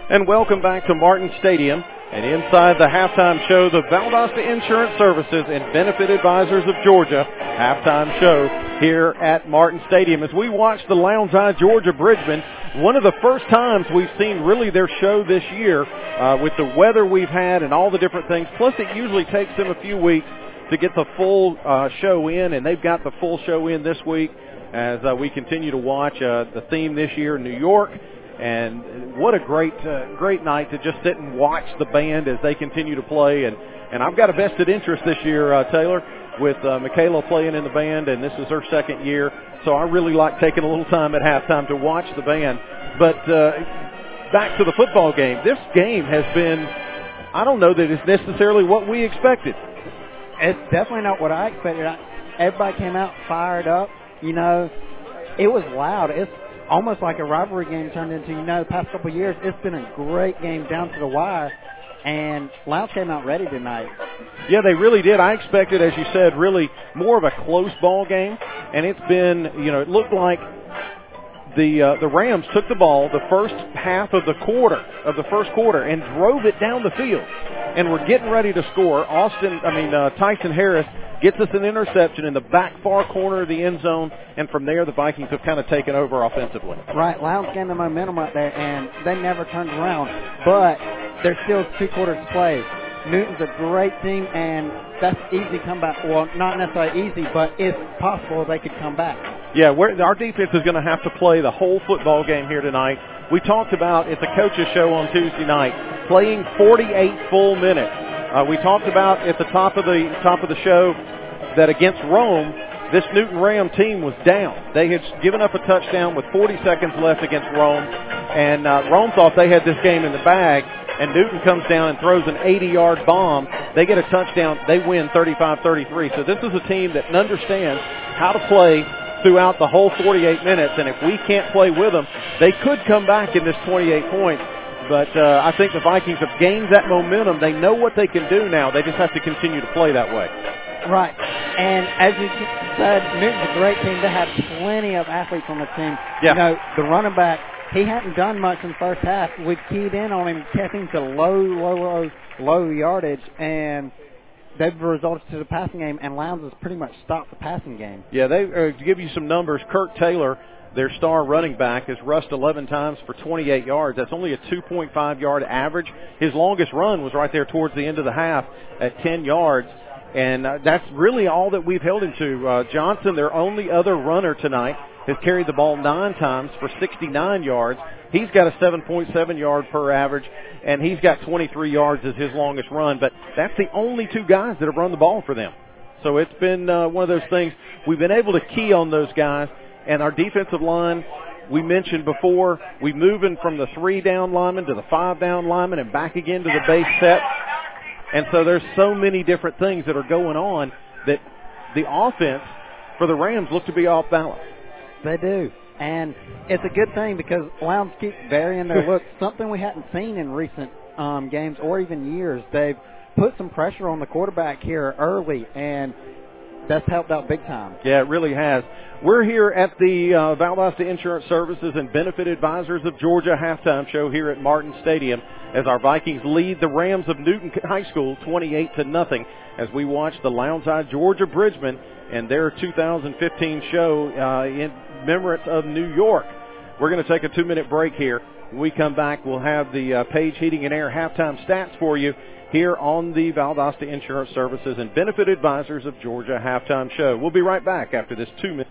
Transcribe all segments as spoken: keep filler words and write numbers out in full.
And welcome back to Martin Stadium. And inside the halftime show, the Valdosta Insurance Services and Benefit Advisors of Georgia halftime show here at Martin Stadium. As we watch the Lowndes High Georgia Bridgman, one of the first times we've seen really their show this year uh, with the weather we've had and all the different things. Plus, it usually takes them a few weeks to get the full uh, show in, and they've got the full show in this week as uh, we continue to watch uh, the theme this year, New York. And what a great, uh, great night to just sit and watch the band as they continue to play. And, and I've got a vested interest this year, uh, Taylor, with uh, Michaela playing in the band, and this is her second year. So I really like taking a little time at halftime to watch the band. But uh, back to the football game. This game has been, I don't know that it's necessarily what we expected. It's definitely not what I expected. I, everybody came out fired up. You know, it was loud. It's almost like a rivalry game turned into, you know, the past couple of years. It's been a great game down to the wire, and Lowndes came out ready tonight. Yeah, they really did. I expected, as you said, really more of a close ball game, and it's been, you know, it looked like the uh, the Rams took the ball the first half of the quarter, of the first quarter, and drove it down the field, and we're getting ready to score. Austin, I mean, uh, Tyson Harris gets us an interception in the back far corner of the end zone, and from there the Vikings have kind of taken over offensively. Right, Lowndes gained the momentum right there, and they never turned around. But there's still two quarters to play. Newton's a great team, and that's easy comeback. Well, not necessarily easy, but it's possible they could come back. Yeah, we're, our defense is going to have to play the whole football game here tonight. We talked about at the coaches' show on Tuesday night playing forty-eight full minutes. Uh, we talked about at the top of the top of the show that against Rome, this Newton Ram team was down. They had given up a touchdown with forty seconds left against Rome, and uh, Rome thought they had this game in the bag, and Newton comes down and throws an eighty-yard bomb. They get a touchdown. They win thirty-five thirty-three. So this is a team that understands how to play throughout the whole forty-eight minutes, and if we can't play with them, they could come back in this twenty-eight points. But uh, I think the Vikings have gained that momentum. They know what they can do now. They just have to continue to play that way. Right. And as you said, Newton's a great team. They have plenty of athletes on the team. Yeah. You know, the running back, he hadn't done much in the first half. We keyed in on him, kept him to low, low, low, low yardage, and they've resulted to the passing game, and Lowndes has pretty much stopped the passing game. Yeah, they uh, to give you some numbers, Kurt Taylor, their star running back, has rushed eleven times for twenty-eight yards. That's only a two point five yard average. His longest run was right there towards the end of the half at ten yards. And uh, that's really all that we've held him to. Uh, Johnson, their only other runner tonight, has carried the ball nine times for sixty-nine yards. He's got a seven point seven yard per average, and he's got twenty-three yards as his longest run. But that's the only two guys that have run the ball for them. So it's been uh, one of those things. We've been able to key on those guys. And our defensive line, we mentioned before, we're moving from the three-down lineman to the five-down lineman and back again to the base set. And so there's so many different things that are going on that the offense for the Rams look to be off balance. They do. And it's a good thing because Lowndes keep varying their look, something we hadn't seen in recent um, games or even years. They've put some pressure on the quarterback here early, and that's helped out big time. Yeah, it really has. We're here at the uh, Valdosta Insurance Services and Benefit Advisors of Georgia halftime show here at Martin Stadium as our Vikings lead the Rams of Newton High School twenty-eight to nothing as we watch the Lowndes High Georgia Bridgman and their two thousand fifteen show uh, in remembrance of New York. We're going to take a two-minute break here. When we come back, we'll have the uh, Page Heating and Air halftime stats for you here on the Valdosta Insurance Services and Benefit Advisors of Georgia halftime show. We'll be right back after this two-minute.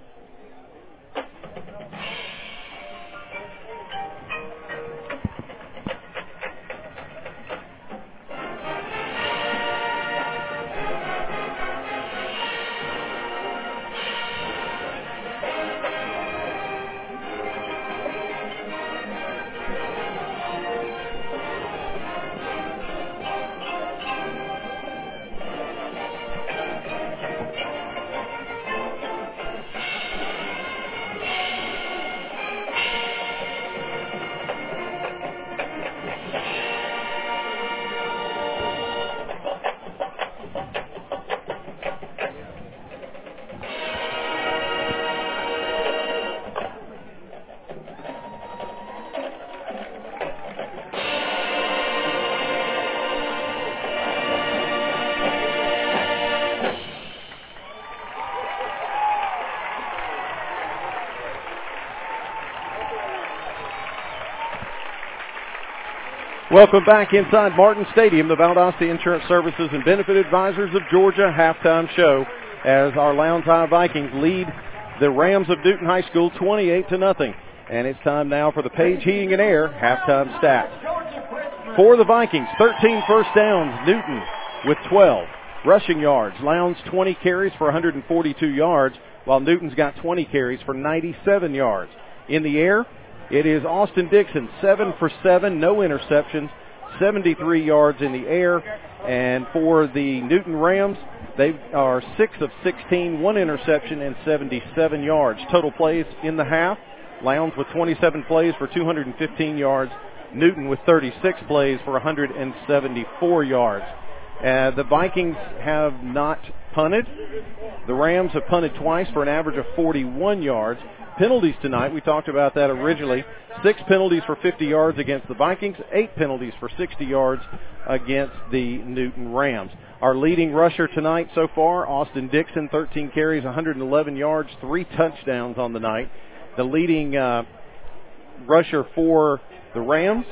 Welcome back inside Martin Stadium, the Valdosta Insurance Services and Benefit Advisors of Georgia halftime show as our Lowndes High Vikings lead the Rams of Newton High School twenty-eight to nothing. And it's time now for the Page Heating and Air halftime stats. For the Vikings, thirteen first downs, Newton with twelve. Rushing yards, Lowndes twenty carries for one hundred forty-two yards, while Newton's got twenty carries for ninety-seven yards. In the air, it is Austin Dixon, seven for seven, no interceptions, seventy-three yards in the air. And for the Newton Rams, they are six of sixteen, one interception, and seventy-seven yards. Total plays in the half, Lowndes with twenty-seven plays for two hundred fifteen yards, Newton with thirty-six plays for one hundred seventy-four yards. Uh, the Vikings have not punted. The Rams have punted twice for an average of forty-one yards. Penalties tonight, we talked about that originally. Six penalties for fifty yards against the Vikings, eight penalties for sixty yards against the Newton Rams. Our leading rusher tonight so far, Austin Dixon, thirteen carries, one hundred eleven yards, three touchdowns on the night. The leading uh, rusher for the Rams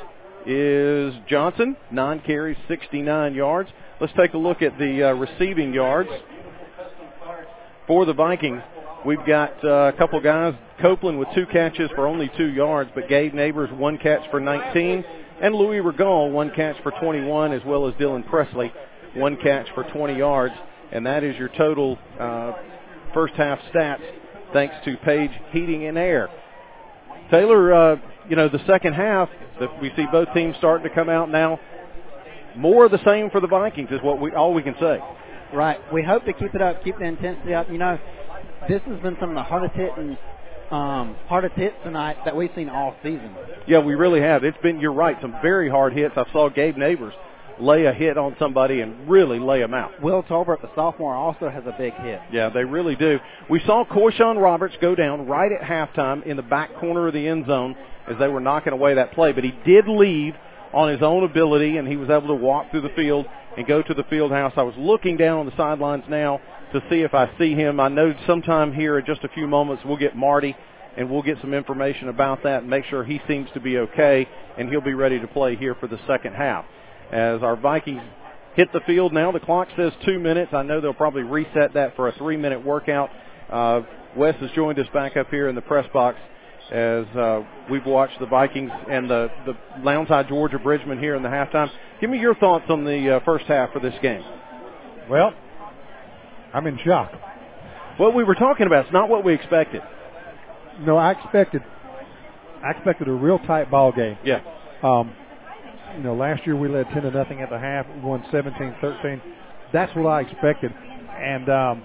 is Johnson, nine carries, sixty-nine yards. Let's take a look at the uh, receiving yards for the Vikings. We've got uh, a couple guys, Copeland with two catches for only two yards, but Gabe Neighbors, one catch for nineteen, and Louis Regal, one catch for twenty-one, as well as Dylan Presley, one catch for twenty yards. And that is your total uh, first half stats, thanks to Page Heating and Air. Taylor, uh, you know, the second half, we see both teams starting to come out now. More of the same for the Vikings is what we all we can say. Right. We hope to keep it up, keep the intensity up. You know, this has been some of the hardest hitting, um, hardest hits tonight that we've seen all season. Yeah, we really have. It's been, you're right, some very hard hits. I saw Gabe Neighbors lay a hit on somebody and really lay them out. Will Tolbert, the sophomore, also has a big hit. Yeah, they really do. We saw Coyshawn Roberts go down right at halftime in the back corner of the end zone as they were knocking away that play, but he did leave on his own ability, and he was able to walk through the field and go to the field house. I was looking down on the sidelines now to see if I see him. I know sometime here in just a few moments we'll get Marty, and we'll get some information about that and make sure he seems to be okay, and he'll be ready to play here for the second half. As our Vikings hit the field now, the clock says two minutes. I know they'll probably reset that for a three-minute workout. Uh, Wes has joined us back up here in the press box as uh, we've watched the Vikings and the, the Lowndes High Georgia Bridgman here in the halftime. Give me your thoughts on the uh, first half of this game. Well, I'm in shock. What we were talking about is not what we expected. No, I expected I expected a real tight ball game. Yeah. Um, you know, last year we led ten to nothing at the half, won seventeen thirteen. That's what I expected. And um,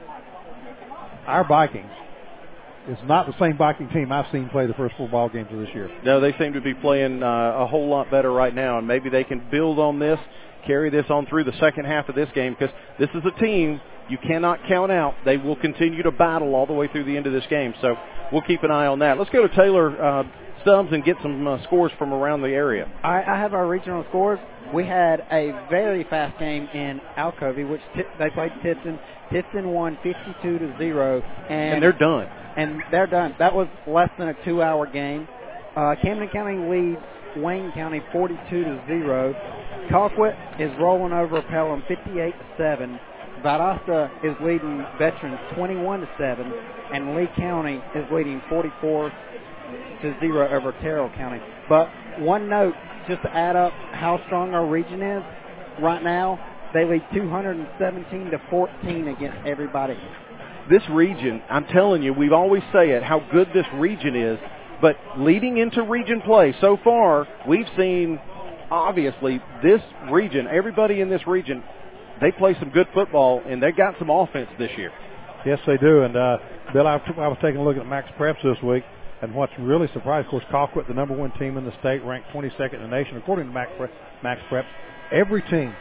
our Vikings is not the same Viking team I've seen play the first four ball games of this year. No, they seem to be playing uh, a whole lot better right now, and maybe they can build on this, carry this on through the second half of this game, because this is a team you cannot count out. They will continue to battle all the way through the end of this game, so we'll keep an eye on that. Let's go to Taylor uh, Stubbs and get some uh, scores from around the area. All right, I have our regional scores. We had a very fast game in Alcovey, which t- they played Tifton. Tifton won fifty-two to zero, and, and they're done. And they're done. That was less than a two-hour game. Uh, Camden County leads Wayne County forty-two to zero. Colquitt is rolling over Pelham fifty-eight to seven. Valdosta is leading Veterans twenty-one to seven, and Lee County is leading forty-four to zero over Terrell County. But one note, just to add up how strong our region is right now, they lead two hundred seventeen to fourteen against everybody. This region, I'm telling you, we always say it, how good this region is, but leading into region play so far, we've seen, obviously, this region, everybody in this region, they play some good football, and they got some offense this year. Yes, they do. And, uh, Bill, I, I was taking a look at Max Preps this week, and what's really surprised, of course, Colquitt, the number one team in the state, ranked twenty-second in the nation, according to Max, Pre- Max Preps. Every team,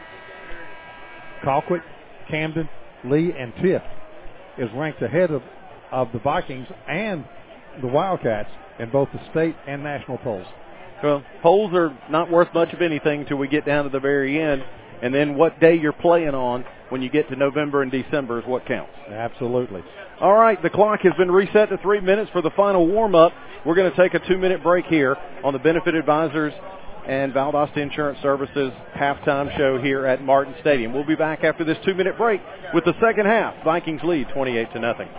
Colquitt, Camden, Lee, and Tift, is ranked ahead of, of the Vikings and the Wildcats in both the state and national polls. Well, polls are not worth much of anything until we get down to the very end, and then what day you're playing on when you get to November and December is what counts. Absolutely. All right, the clock has been reset to three minutes for the final warm-up. We're going to take a two-minute break here on the Benefit Advisors and Valdosta Insurance Services halftime show here at Martin Stadium. We'll be back after this two-minute break with the second half. Vikings lead twenty-eight to nothing.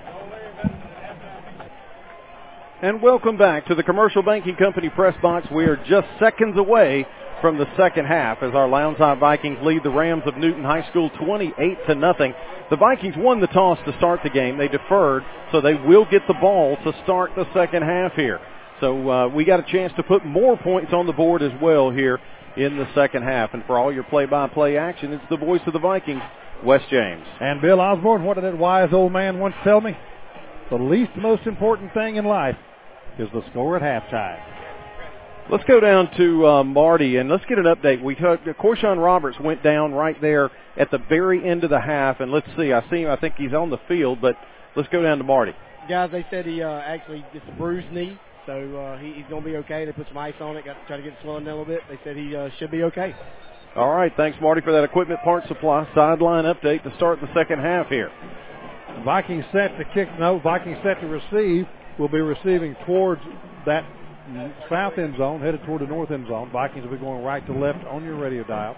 And welcome back to the Commercial Banking Company press box. We are just seconds away from the second half as our Lowndes High Vikings lead the Rams of Newton High School twenty-eight to nothing. The Vikings won the toss to start the game. They deferred, so they will get the ball to start the second half here. So uh, we got a chance to put more points on the board as well here in the second half. And for all your play-by-play action, it's the voice of the Vikings, Wes James. And Bill Osborne, what did that wise old man once tell me? The least most important thing in life is the score at halftime. Let's go down to uh, Marty, and let's get an update. We took, Corshawn Roberts went down right there at the very end of the half, and let's see. I see him. I think he's on the field, but let's go down to Marty. Guys, they said he uh, actually gets a bruised knee, so uh, he, he's going to be okay. They put some ice on it, got to try to get it slowing down a little bit. They said he uh, should be okay. All right, thanks, Marty, for that equipment part supply sideline update to start the second half here. Vikings set to kick. No, Vikings set to receive. Will be receiving towards that south end zone, headed toward the north end zone. Vikings will be going right to left on your radio dial.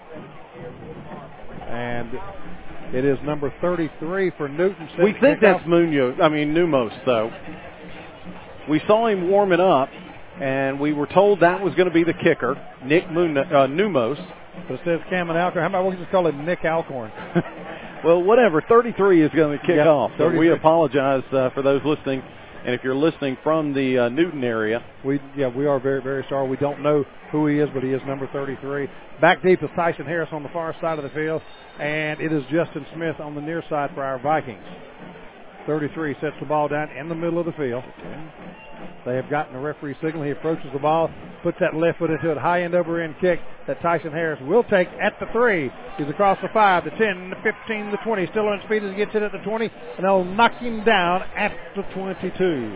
And it is number thirty-three for Newton. We think that's Munoz, I mean Numos, though. We saw him warming up, and we were told that was going to be the kicker, Nick Munoz, uh, Numos. But it says Cameron Alcorn. How about we just call it Nick Alcorn? Well, whatever. thirty-three is going to kick yep, off. So thirty-three. we apologize uh, for those listening. And if you're listening from the uh, Newton area, we yeah we are very very sorry. We don't know who he is, but he is number thirty-three. Back deep is Tyson Harris on the far side of the field, and it is Justin Smith on the near side for our Vikings. thirty-three sets the ball down in the middle of the field. They have gotten a referee signal. He approaches the ball, puts that left foot into it, high end over end kick that Tyson Harris will take at the three. He's across the five, the ten, the fifteen, the twenty. Still on speed as he gets it at the twenty, and they'll knock him down at the twenty-two.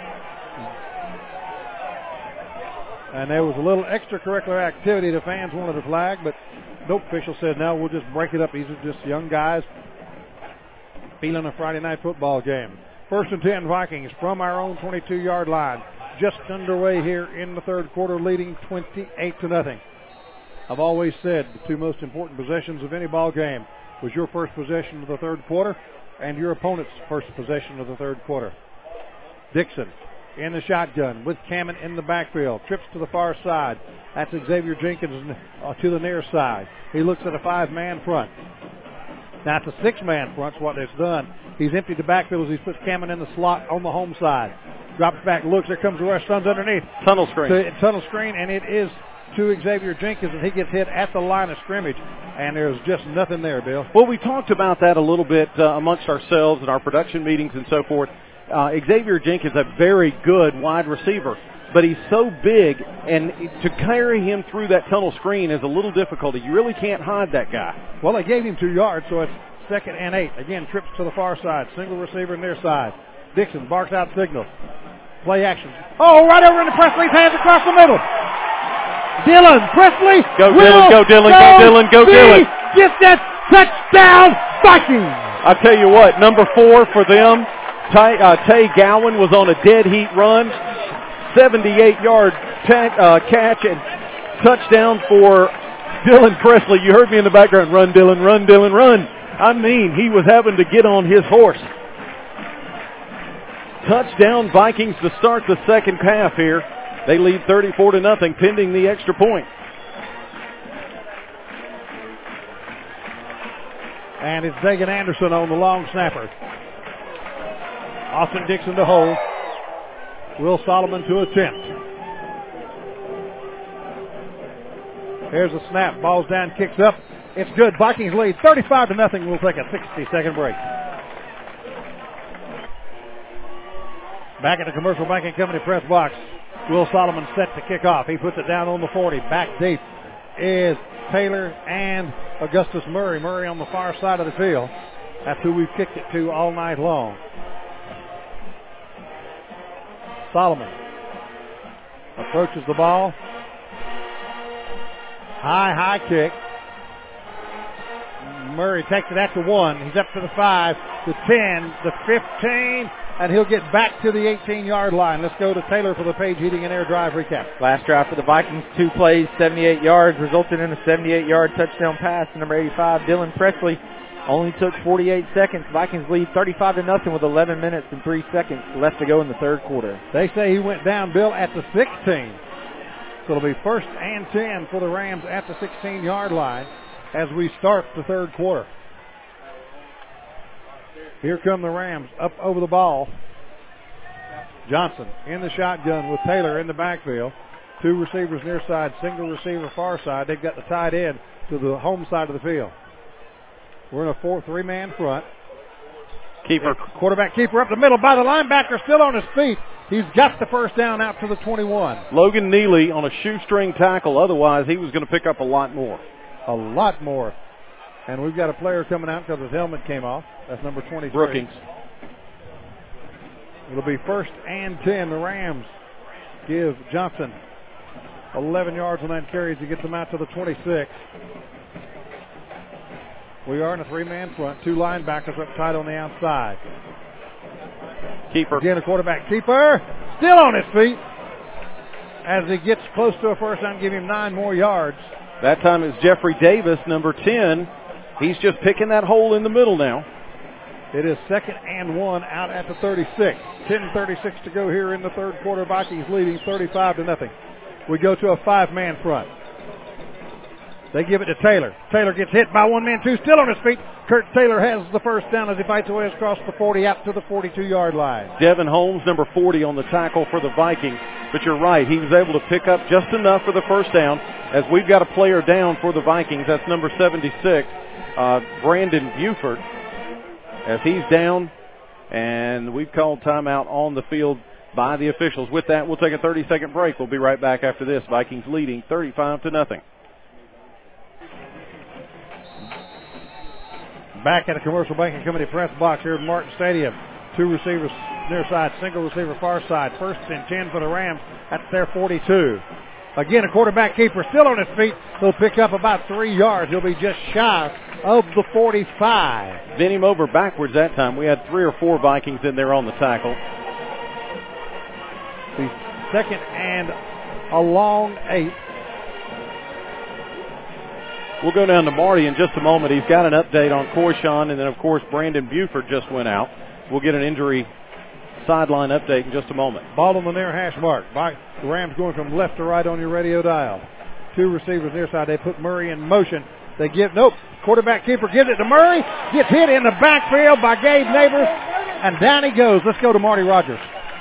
And there was a little extracurricular activity the fans wanted to flag, but no official said, no, we'll just break it up. These are just young guys feeling a Friday night football game. First and ten Vikings from our own twenty-two-yard line. Just underway here in the third quarter, leading twenty-eight to nothing. I've always said the two most important possessions of any ball game was your first possession of the third quarter and your opponent's first possession of the third quarter. Dixon in the shotgun with Cameron in the backfield. Trips to the far side. That's Xavier Jenkins uh, to the near side. He looks at a five-man front. Now it's a six-man front, what it's done. He's emptied the backfield as he's put Cameron in the slot on the home side. Drops back, looks, there comes the rush, runs underneath. Tunnel screen. To, tunnel screen, and it is to Xavier Jenkins, and he gets hit at the line of scrimmage, and there's just nothing there, Bill. Well, we talked about that a little bit uh, amongst ourselves in our production meetings and so forth. Uh, Xavier Jenkins, a very good wide receiver, but he's so big, and to carry him through that tunnel screen is a little difficult. You really can't hide that guy. Well, they gave him two yards, so it's second and eight. Again, trips to the far side. Single receiver near side. Dixon barks out signal. Play action. Oh, right over into Presley's hands across the middle. Dylan Presley. Go Dylan, go Dylan, go Dylan, go Dylan. Get that touchdown, Vikings. I tell you what, number four for them, Tay, uh, Tay Gowan was on a dead heat run. seventy-eight-yard ta- uh, catch and touchdown for Dylan Presley. You heard me in the background. Run, Dylan, run, Dylan, run. I mean, he was having to get on his horse. Touchdown Vikings to start the second half here. They lead thirty-four to nothing, pending the extra point. And it's Dagan Anderson on the long snapper. Austin Dixon to hold. Will Solomon to attempt. Here's a snap. Ball's down, kicks up. It's good. Vikings lead thirty-five to nothing. We'll take a sixty-second break. Back at the Commercial Banking Company press box. Will Solomon set to kick off. He puts it down on the forty. Back deep is Taylor and Augustus Murray. Murray on the far side of the field. That's who we've kicked it to all night long. Solomon approaches the ball. High, high kick. Murray takes it at the one. He's up to the five, the ten, the fifteen, and he'll get back to the eighteen-yard line. Let's go to Taylor for the Page Heating and Air Drive recap. Last drive for the Vikings, two plays, seventy-eight yards, resulted in a seventy-eight-yard touchdown pass to number eighty-five, Dylan Presley. Only took forty-eight seconds. Vikings lead thirty-five to nothing with eleven minutes and three seconds left to go in the third quarter. They say he went down, Bill, at the sixteen. So it'll be first and ten for the Rams at the sixteen-yard line as we start the third quarter. Here come the Rams up over the ball. Johnson in the shotgun with Taylor in the backfield. Two receivers near side, single receiver far side. They've got the tight end to the home side of the field. We're in a four, three-man front. Keeper. Quarterback keeper up the middle by the linebacker, still on his feet. He's got the first down out to the twenty-one. Logan Neely on a shoestring tackle. Otherwise, he was going to pick up a lot more. A lot more. And we've got a player coming out because his helmet came off. That's number twenty-three. Brookings. It'll be first and ten. The Rams give Johnson eleven yards on that carry as he gets them out to the twenty-six. We are in a three-man front. Two linebackers up tight on the outside. Keeper. Again, a quarterback keeper. Still on his feet. As he gets close to a first down, give him nine more yards. That time is Jeffrey Davis, number ten. He's just picking that hole in the middle now. It is second and one out at the thirty-six. ten thirty-six to go here in the third quarter. Vikings leading thirty-five to nothing. We go to a five-man front. They give it to Taylor. Taylor gets hit by one man, two, still on his feet. Kurt Taylor has the first down as he fights away across the forty out to the forty-two-yard line. Devin Holmes, number forty, on the tackle for the Vikings. But you're right, he was able to pick up just enough for the first down as we've got a player down for the Vikings. That's number seventy-six, uh, Brandon Buford, as he's down, and we've called timeout on the field by the officials. With that, we'll take a thirty-second break. We'll be right back after this. Vikings leading thirty-five to nothing. Back at a Commercial Banking Company press box here at Martin Stadium. Two receivers near side, single receiver far side. First and ten for the Rams at their forty-two. Again, a quarterback keeper still on his feet. He'll pick up about three yards. He'll be just shy of the forty-five. Bent him over backwards that time. We had three or four Vikings in there on the tackle. The second and a long eight. We'll go down to Marty in just a moment. He's got an update on Coyshawn, and then, of course, Brandon Buford just went out. We'll get an injury sideline update in just a moment. Ball on the near hash mark. The Rams going from left to right on your radio dial. Two receivers near side. They put Murray in motion. They give, nope, quarterback keeper gives it to Murray. Gets hit in the backfield by Gabe Neighbors, and down he goes. Let's go to Marty Rogers.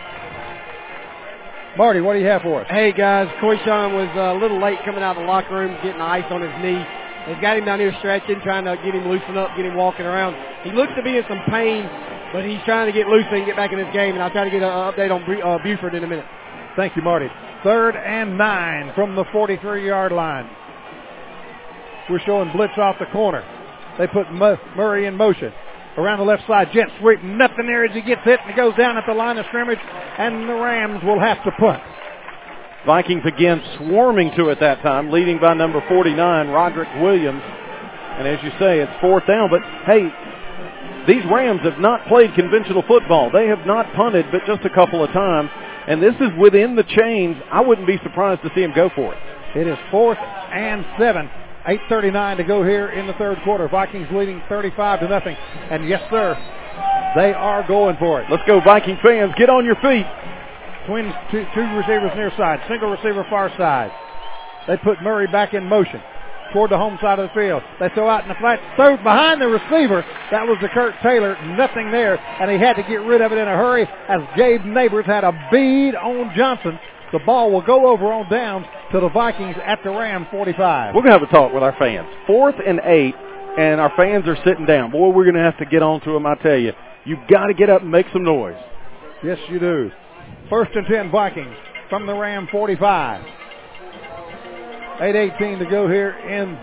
Marty, what do you have for us? Hey, guys, Coyshawn was a little late coming out of the locker room, getting ice on his knee. They've got him down here stretching, trying to get him loosened up, get him walking around. He looks to be in some pain, but he's trying to get loose and get back in his game, and I'll try to get an update on uh, Buford in a minute. Thank you, Marty. Third and nine from the forty-three-yard line. We're showing blitz off the corner. They put Murray in motion. Around the left side, jet sweep, nothing there as he gets hit, and he goes down at the line of scrimmage, and the Rams will have to punt. Vikings again swarming to it that time, leading by number forty-nine, Roderick Williams. And as you say, it's fourth down. But, hey, these Rams have not played conventional football. They have not punted but just a couple of times. And this is within the chains. I wouldn't be surprised to see him go for it. It is fourth and seven. eight thirty-nine to go here in the third quarter. Vikings leading thirty-five to nothing. And, yes, sir, they are going for it. Let's go, Viking fans. Get on your feet. Twins, two, two receivers near side, single receiver far side. They put Murray back in motion toward the home side of the field. They throw out in the flat, throw behind the receiver. That was the Kurt Taylor, nothing there, and he had to get rid of it in a hurry as Gabe Neighbors had a bead on Johnson. The ball will go over on downs to the Vikings at the Ram forty-five. We're going to have a talk with our fans. Fourth and eight, and our fans are sitting down. Boy, we're going to have to get on to them, I tell you. You've got to get up and make some noise. Yes, you do. First and ten Vikings from the Ram forty-five. eight eighteen to go here in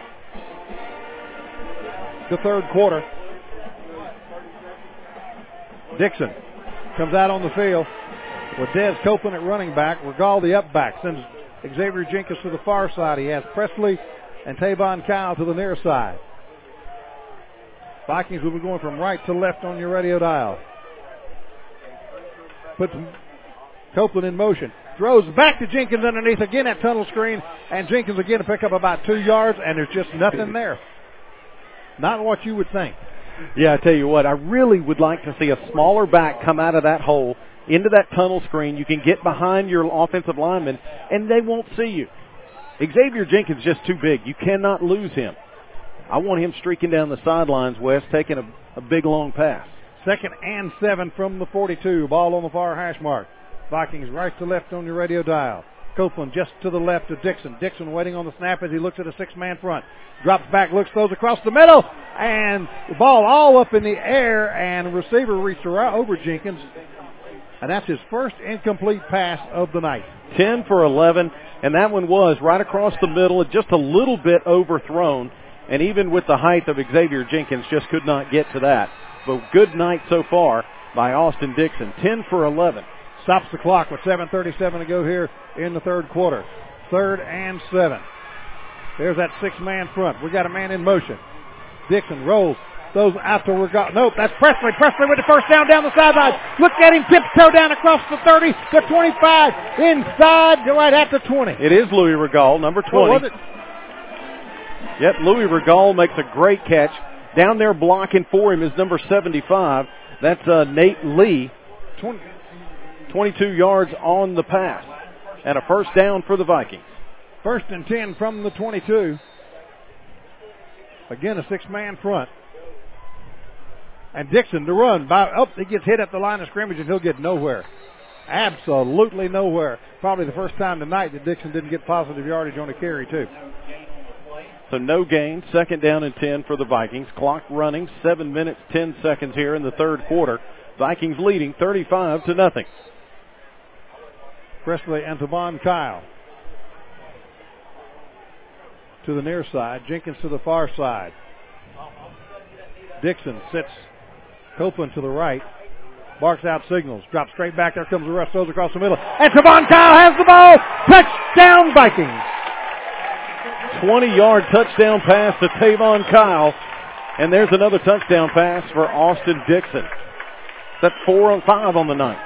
the third quarter. Dixon comes out on the field with Des Copeland at running back. Regal the up back. Sends Xavier Jenkins to the far side. He has Presley and Tavon Kyle to the near side. Vikings will be going from right to left on your radio dial. puts Copeland in motion. Throws back to Jenkins underneath again at tunnel screen, and Jenkins again to pick up about two yards, and there's just nothing there. Not what you would think. Yeah, I tell you what, I really would like to see a smaller back come out of that hole into that tunnel screen. You can get behind your offensive lineman, and they won't see you. Xavier Jenkins is just too big. You cannot lose him. I want him streaking down the sidelines, Wes, taking a, a big, long pass. Second and seven from the forty-two. Ball on the far hash mark. Vikings right to left on your radio dial. Copeland just to the left of Dixon. Dixon waiting on the snap as he looks at a six-man front. Drops back, looks, throws across the middle, and the ball all up in the air, and the receiver reached right over Jenkins, and that's his first incomplete pass of the night. ten for eleven, and that one was right across the middle, just a little bit overthrown, and even with the height of Xavier Jenkins, just could not get to that. But good night so far by Austin Dixon. ten for eleven. Stops the clock with seven thirty-seven to go here in the third quarter. Third and seven. There's that six-man front. We got a man in motion. Dixon rolls. Those out to Regal. Nope, that's Presley. Presley with the first down down the sideline. Look at him tiptoe down across the thirty, the twenty-five, inside, right at the twenty. It is Louis Regal, number twenty. What was it? Yep, Louis Regal makes a great catch. Down there blocking for him is number seventy-five. That's uh, Nate Lee. twenty. twenty-two yards on the pass. And a first down for the Vikings. First and ten from the twenty-two. Again, a six-man front. And Dixon to run. By, oh, he gets hit at the line of scrimmage and he'll get nowhere. Absolutely nowhere. Probably the first time tonight that Dixon didn't get positive yardage on a carry, too. So no gain. Second down and ten for the Vikings. Clock running. Seven minutes, ten seconds here in the third quarter. Vikings leading thirty-five to nothing. Presley and Tavon Kyle to the near side. Jenkins to the far side. Dixon sits Copeland to the right. Barks out signals. Drops straight back. There comes the rush. Throws across the middle. And Tavon Kyle has the ball. Touchdown Vikings. twenty-yard touchdown pass to Tavon Kyle. And there's another touchdown pass for Austin Dixon. That's four on five on the night.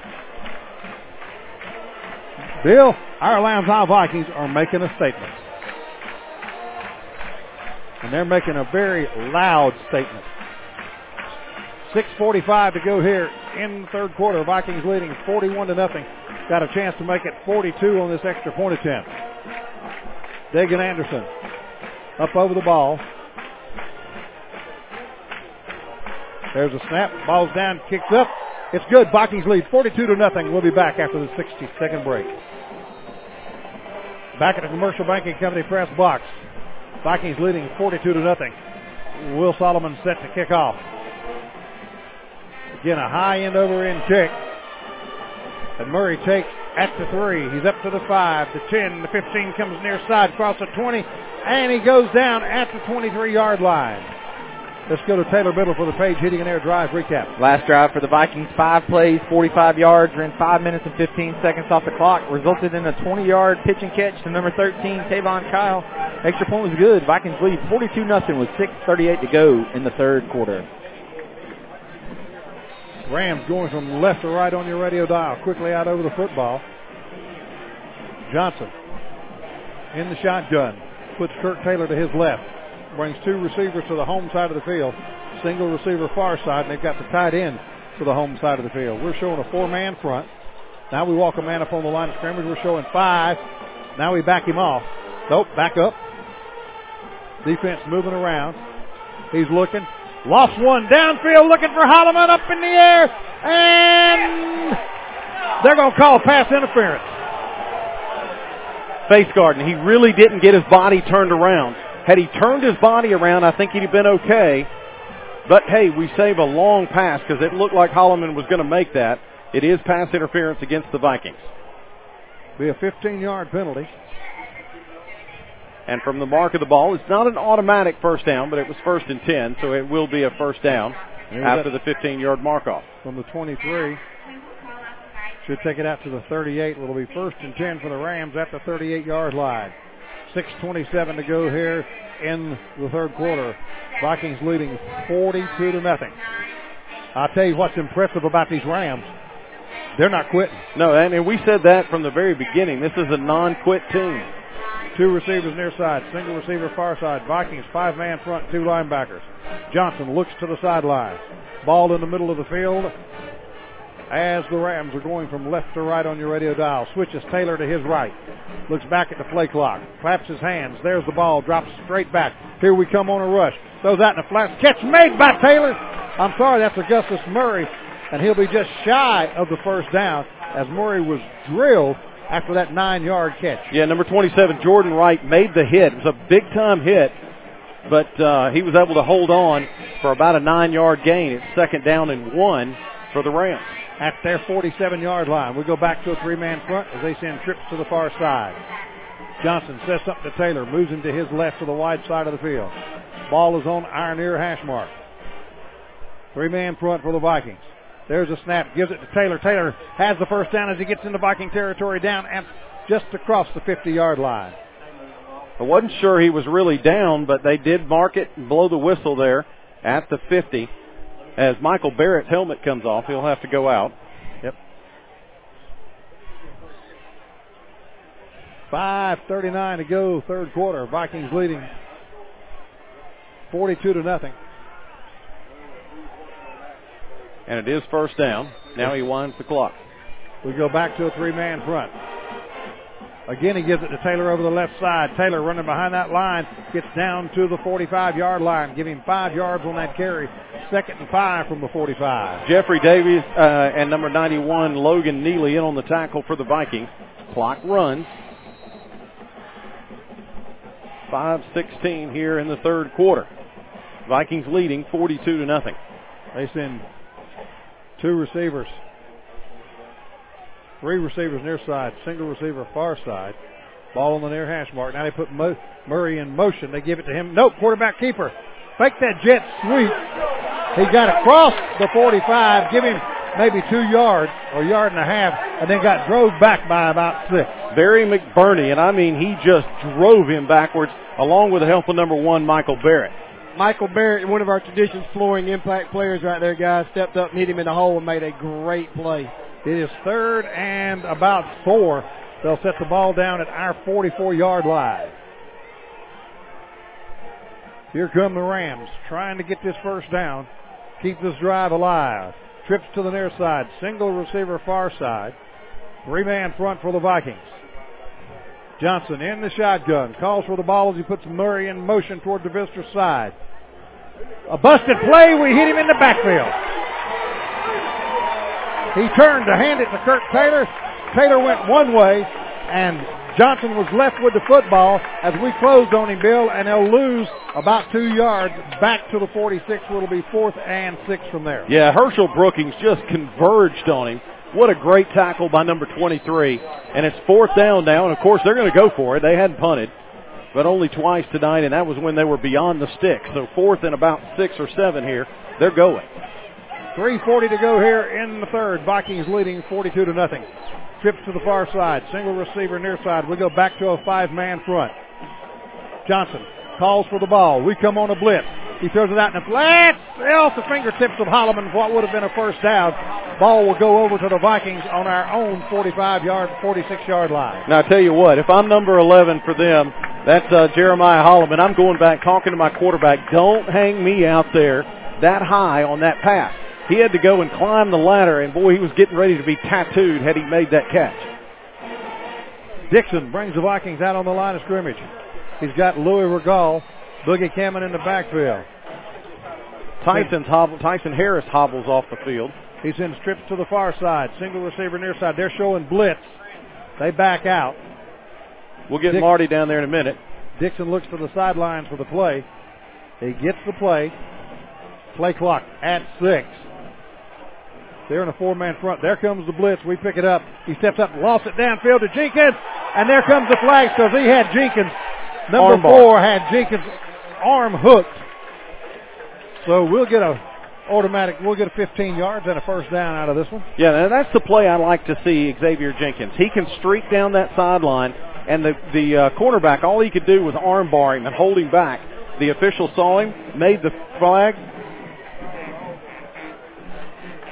Bill, our Lambs High Vikings are making a statement. And they're making a very loud statement. six forty-five to go here in the third quarter. Vikings leading forty-one to nothing. Got a chance to make it forty-two on this extra point attempt. Dagan Anderson up over the ball. There's a snap. Ball's down, kicks up. It's good. Vikings lead forty-two to nothing. We'll be back after the sixty-second break. Back at the Commercial Banking Company press box. Vikings leading forty-two to nothing. Will Solomon set to kick off. Again, a high end over end kick. And Murray takes at the three. He's up to the five, the ten, the fifteen, comes near side, across the twenty, and he goes down at the twenty-three-yard line. Let's go to Taylor Biddle for the Page Heating and Air Drive recap. Last drive for the Vikings, five plays, forty-five yards, ran five minutes and fifteen seconds off the clock, resulted in a twenty-yard pitch and catch to number thirteen, Tavon Kyle. Extra point was good. Vikings lead forty-two nothing with six thirty-eight to go in the third quarter. Rams going from left to right on your radio dial. Quickly out over the football. Johnson in the shotgun. Puts Kirk Taylor to his left. Brings two receivers to the home side of the field. Single receiver far side, and they've got the tight end to the home side of the field. We're showing a four-man front. Now we walk a man up on the line of scrimmage. We're showing five. Now we back him off. Nope, back up. Defense moving around. He's looking. Lost one downfield, looking for Holloman, up in the air, and they're going to call pass interference. Face guarding. He really didn't get his body turned around. Had he turned his body around, I think he'd have been okay. But, hey, we save a long pass because it looked like Holloman was going to make that. It is pass interference against the Vikings. Be a fifteen-yard penalty. And from the mark of the ball, it's not an automatic first down, but it was first and ten, so it will be a first down Here's after the fifteen-yard mark-off. From the twenty-three. Should take it out to the thirty-eight. It'll be first and ten for the Rams at the thirty-eight-yard line. six twenty-seven to go here in the third quarter. Vikings leading forty-two to nothing. I'll tell you what's impressive about these Rams. they're not quitting. No, and, and we said that from the very beginning. This is a non-quit team. Two receivers near side, single receiver far side. Vikings five-man front, two linebackers. Johnson looks to the sideline. Ball in the middle of the field as the Rams are going from left to right on your radio dial. Switches Taylor to his right. Looks back at the play clock. Claps his hands. There's the ball. Drops straight back. Here we come on a rush. Throws out in the flats. Catch made by Taylor. I'm sorry, that's Augustus Murray. And he'll be just shy of the first down as Murray was drilled after that nine-yard catch. Yeah, number twenty-seven, Jordan Wright, made the hit. It was a big-time hit, but uh, he was able to hold on for about a nine-yard gain. It's second down and one for the Rams. At their forty-seven-yard line. We go back to a three-man front as they send trips to the far side. Johnson says something to Taylor, moves him to his left to the wide side of the field. Ball is on our near hash mark. Three-man front for the Vikings. There's a snap, gives it to Taylor. Taylor has the first down as he gets into Viking territory, down and just across the fifty-yard line. I wasn't sure he was really down, but they did mark it and blow the whistle there at the fifty. As Michael Barrett's helmet comes off, he'll have to go out. Yep. five thirty-nine to go, third quarter. Vikings leading forty-two to nothing. And it is first down. Now he winds the clock. We go back to a three-man front. Again, he gives it to Taylor over the left side. Taylor running behind that line, gets down to the forty-five-yard line. Give him five yards on that carry. Second and five from the forty-five. Jeffrey Davies uh, and number ninety-one, Logan Neely, in on the tackle for the Vikings. Clock runs. five sixteen here in the third quarter. Vikings leading forty-two to nothing. They send two receivers. Three receivers near side, single receiver far side. Ball on the near hash mark. Now they put Mo- Murray in motion. They give it to him. Nope, quarterback keeper. Fake that jet sweep. He got across the forty-five, give him maybe two yards or a yard and a half, and then got drove back by about six. Barry McBurney, and I mean he just drove him backwards along with the help of number one, Michael Barrett. Michael Barrett, one of our tradition flooring impact players right there, guys, stepped up and hit him in the hole and made a great play. It is third and about four. They'll set the ball down at our forty-four-yard line. Here come the Rams trying to get this first down, keep this drive alive. Trips to the near side, single receiver far side. Three-man front for the Vikings. Johnson in the shotgun, calls for the ball as he puts Murray in motion toward the visitor side. A busted play, we hit him in the backfield. He turned to hand it to Kurt Taylor. Taylor went one way, and Johnson was left with the football as we closed on him, Bill, and they'll lose about two yards back to the forty-six, where it'll be fourth and six from there. Yeah, Herschel Brookings just converged on him. What a great tackle by number twenty-three. And it's fourth down now, and of course they're going to go for it. They hadn't punted, but only twice tonight, and that was when they were beyond the stick. So fourth and about six or seven here. They're going. three forty to go here in the third. Vikings leading forty-two to nothing. Trips to the far side. Single receiver near side. We go back to a five-man front. Johnson calls for the ball. We come on a blitz. He throws it out in the flat. Off the fingertips of Holloman. What would have been a first down. Ball will go over to the Vikings on our own forty-five-yard, forty-six-yard line. Now, I tell you what, if I'm number eleven for them, that's uh, Jeremiah Holloman. I'm going back talking to my quarterback. Don't hang me out there that high on that pass. He had to go and climb the ladder, and boy, he was getting ready to be tattooed had he made that catch. Dixon brings the Vikings out on the line of scrimmage. He's got Louis Regal, Boogie Cameron in the backfield. Tyson's hobble, Tyson Harris hobbles off the field. He sends trips to the far side. Single receiver near side. They're showing blitz. They back out. We'll get Dix- Marty down there in a minute. Dixon looks to the sidelines for the play. He gets the play. Play clock at six. They're in a four-man front. There comes the blitz. We pick it up. He steps up and lost it downfield to Jenkins. And there comes the flag because he had Jenkins. Number Arm four bar. had Jenkins' arm hooked. So we'll get a automatic, we'll get a fifteen yards and a first down out of this one. Yeah, and that's the play I like to see, Xavier Jenkins. He can streak down that sideline, and the, the uh, cornerback, all he could do was arm bar him and hold him back. The official saw him, made the flag.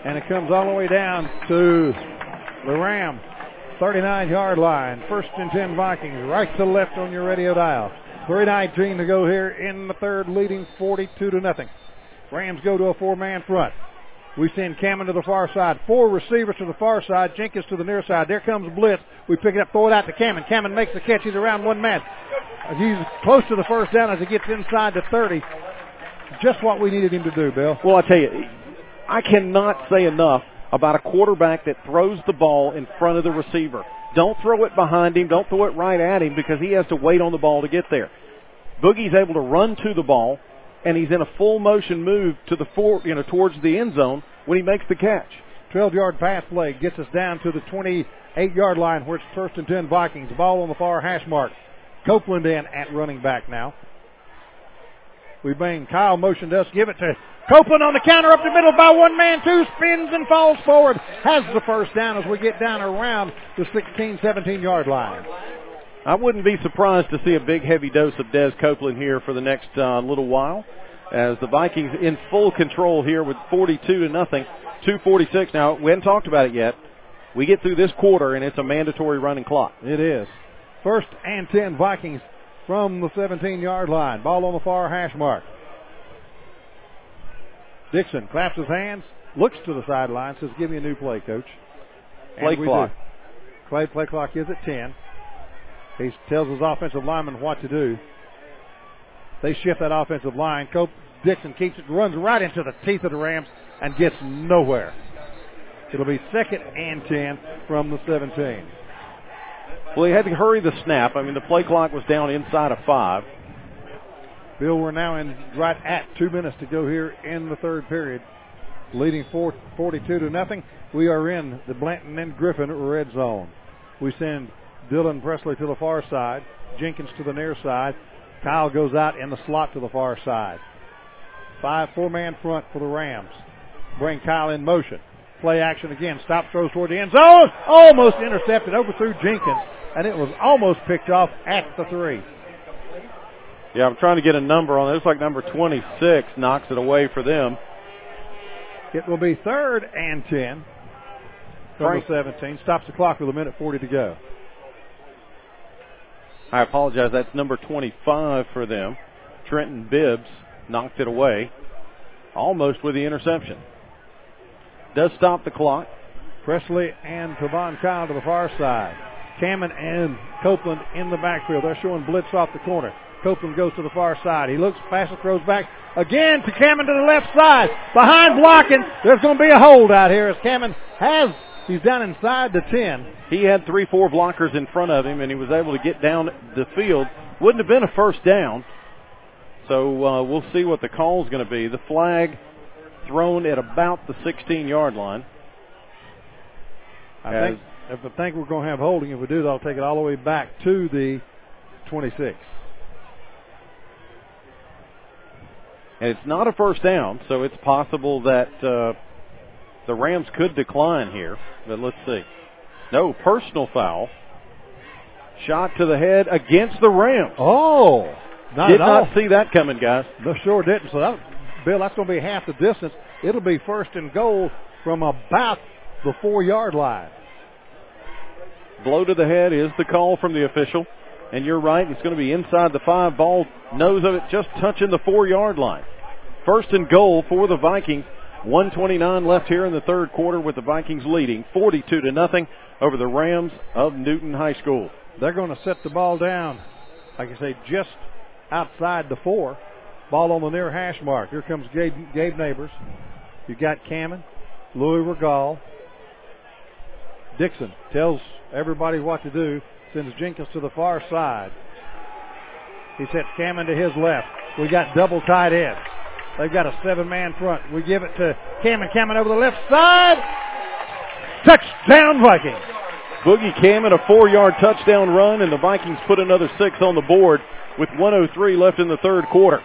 and it comes all the way down to the Ram thirty-nine-yard line. First and ten Vikings, right to left on your radio dial. three nineteen to go here in the third, leading forty-two to nothing. Rams go to a four-man front. We send Cameron to the far side. Four receivers to the far side. Jenkins to the near side. There comes blitz. We pick it up, throw it out to Cameron. Cameron makes the catch. He's around one man. He's close to the first down as he gets inside the thirty. Just what we needed him to do, Bill. Well, I tell you, I cannot say enough about a quarterback that throws the ball in front of the receiver. Don't throw it behind him. Don't throw it right at him because he has to wait on the ball to get there. Boogie's able to run to the ball, and he's in a full motion move to the four, you know, towards the end zone when he makes the catch. twelve-yard pass play gets us down to the twenty-eight-yard line where it's first and ten Vikings. Ball on the far hash mark. Copeland in at running back now. We bring Kyle motion to us. Give it to Copeland on the counter up the middle by one man, two, spins and falls forward. Has the first down as we get down around the sixteen, seventeen-yard line. I wouldn't be surprised to see a big heavy dose of Des Copeland here for the next uh, little while as the Vikings in full control here with forty-two to nothing, two forty-six. Now, we haven't talked about it yet. We get through this quarter, and it's a mandatory running clock. It is. First and ten Vikings from the seventeen-yard line. Ball on the far hash mark. Dixon claps his hands, looks to the sideline, says, give me a new play, Coach. Play clock. Play, play clock is at ten. He tells his offensive lineman what to do. They shift that offensive line. Cope Dixon keeps it, runs right into the teeth of the Rams, and gets nowhere. It'll be second and ten from the seventeen. Well, he had to hurry the snap. I mean, the play clock was down inside of five. Bill, we're now in right at two minutes to go here in the third period. Leading forty-two to nothing. We are in the Blanton and Griffin red zone. We send Dylan Presley to the far side. Jenkins to the near side. Kyle goes out in the slot to the far side. Five, four-man front for the Rams. Bring Kyle in motion. Play action again. Stop, throws toward the end zone. Almost intercepted. Overthrew Jenkins. And it was almost picked off at the three. Yeah, I'm trying to get a number on it. It's like number twenty-six knocks it away for them. It will be third and ten from Frank. the seventeen. Stops the clock with a minute forty to go. I apologize. That's number twenty-five for them. Trenton Bibbs knocked it away, almost with the interception. Does stop the clock. Presley and Tavon Kyle to the far side. Cameron and Copeland in the backfield. They're showing blitz off the corner. Copeland goes to the far side. He looks, passes, throws back again to Cameron to the left side. Behind blocking, there's going to be a hold out here as Cameron has, he's down inside the ten. He had three, four blockers in front of him, and he was able to get down the field. Wouldn't have been a first down. So uh, we'll see what the call is going to be. The flag thrown at about the sixteen-yard line. I think, if I think we're going to have holding. If we do, I'll take it all the way back to the twenty-six. And it's not a first down, so it's possible that uh, the Rams could decline here. But let's see. No, personal foul. Shot to the head against the Rams. Oh, not Did at not all. see that coming, guys. No, sure didn't. So, that, Bill, that's going to be half the distance. It'll be first and goal from about the four-yard line. Blow to the head is the call from the official. And you're right, it's going to be inside the five. Ball, nose of it, just touching the four-yard line. First and goal for the Vikings. one twenty-nine left here in the third quarter with the Vikings leading forty-two to nothing over the Rams of Newton High School. They're going to set the ball down, like I say, just outside the four. Ball on the near hash mark. Here comes Gabe, Gabe Neighbors. You got Cameron, Louis Regal. Dixon tells everybody what to do. Sends Jenkins to the far side. He sets Cameron to his left. We got double tight ends. They've got a seven-man front. We give it to Cameron. Cameron over the left side. Touchdown, Vikings. Boogie Cameron, a four-yard touchdown run, and the Vikings put another six on the board with one oh three left in the third quarter.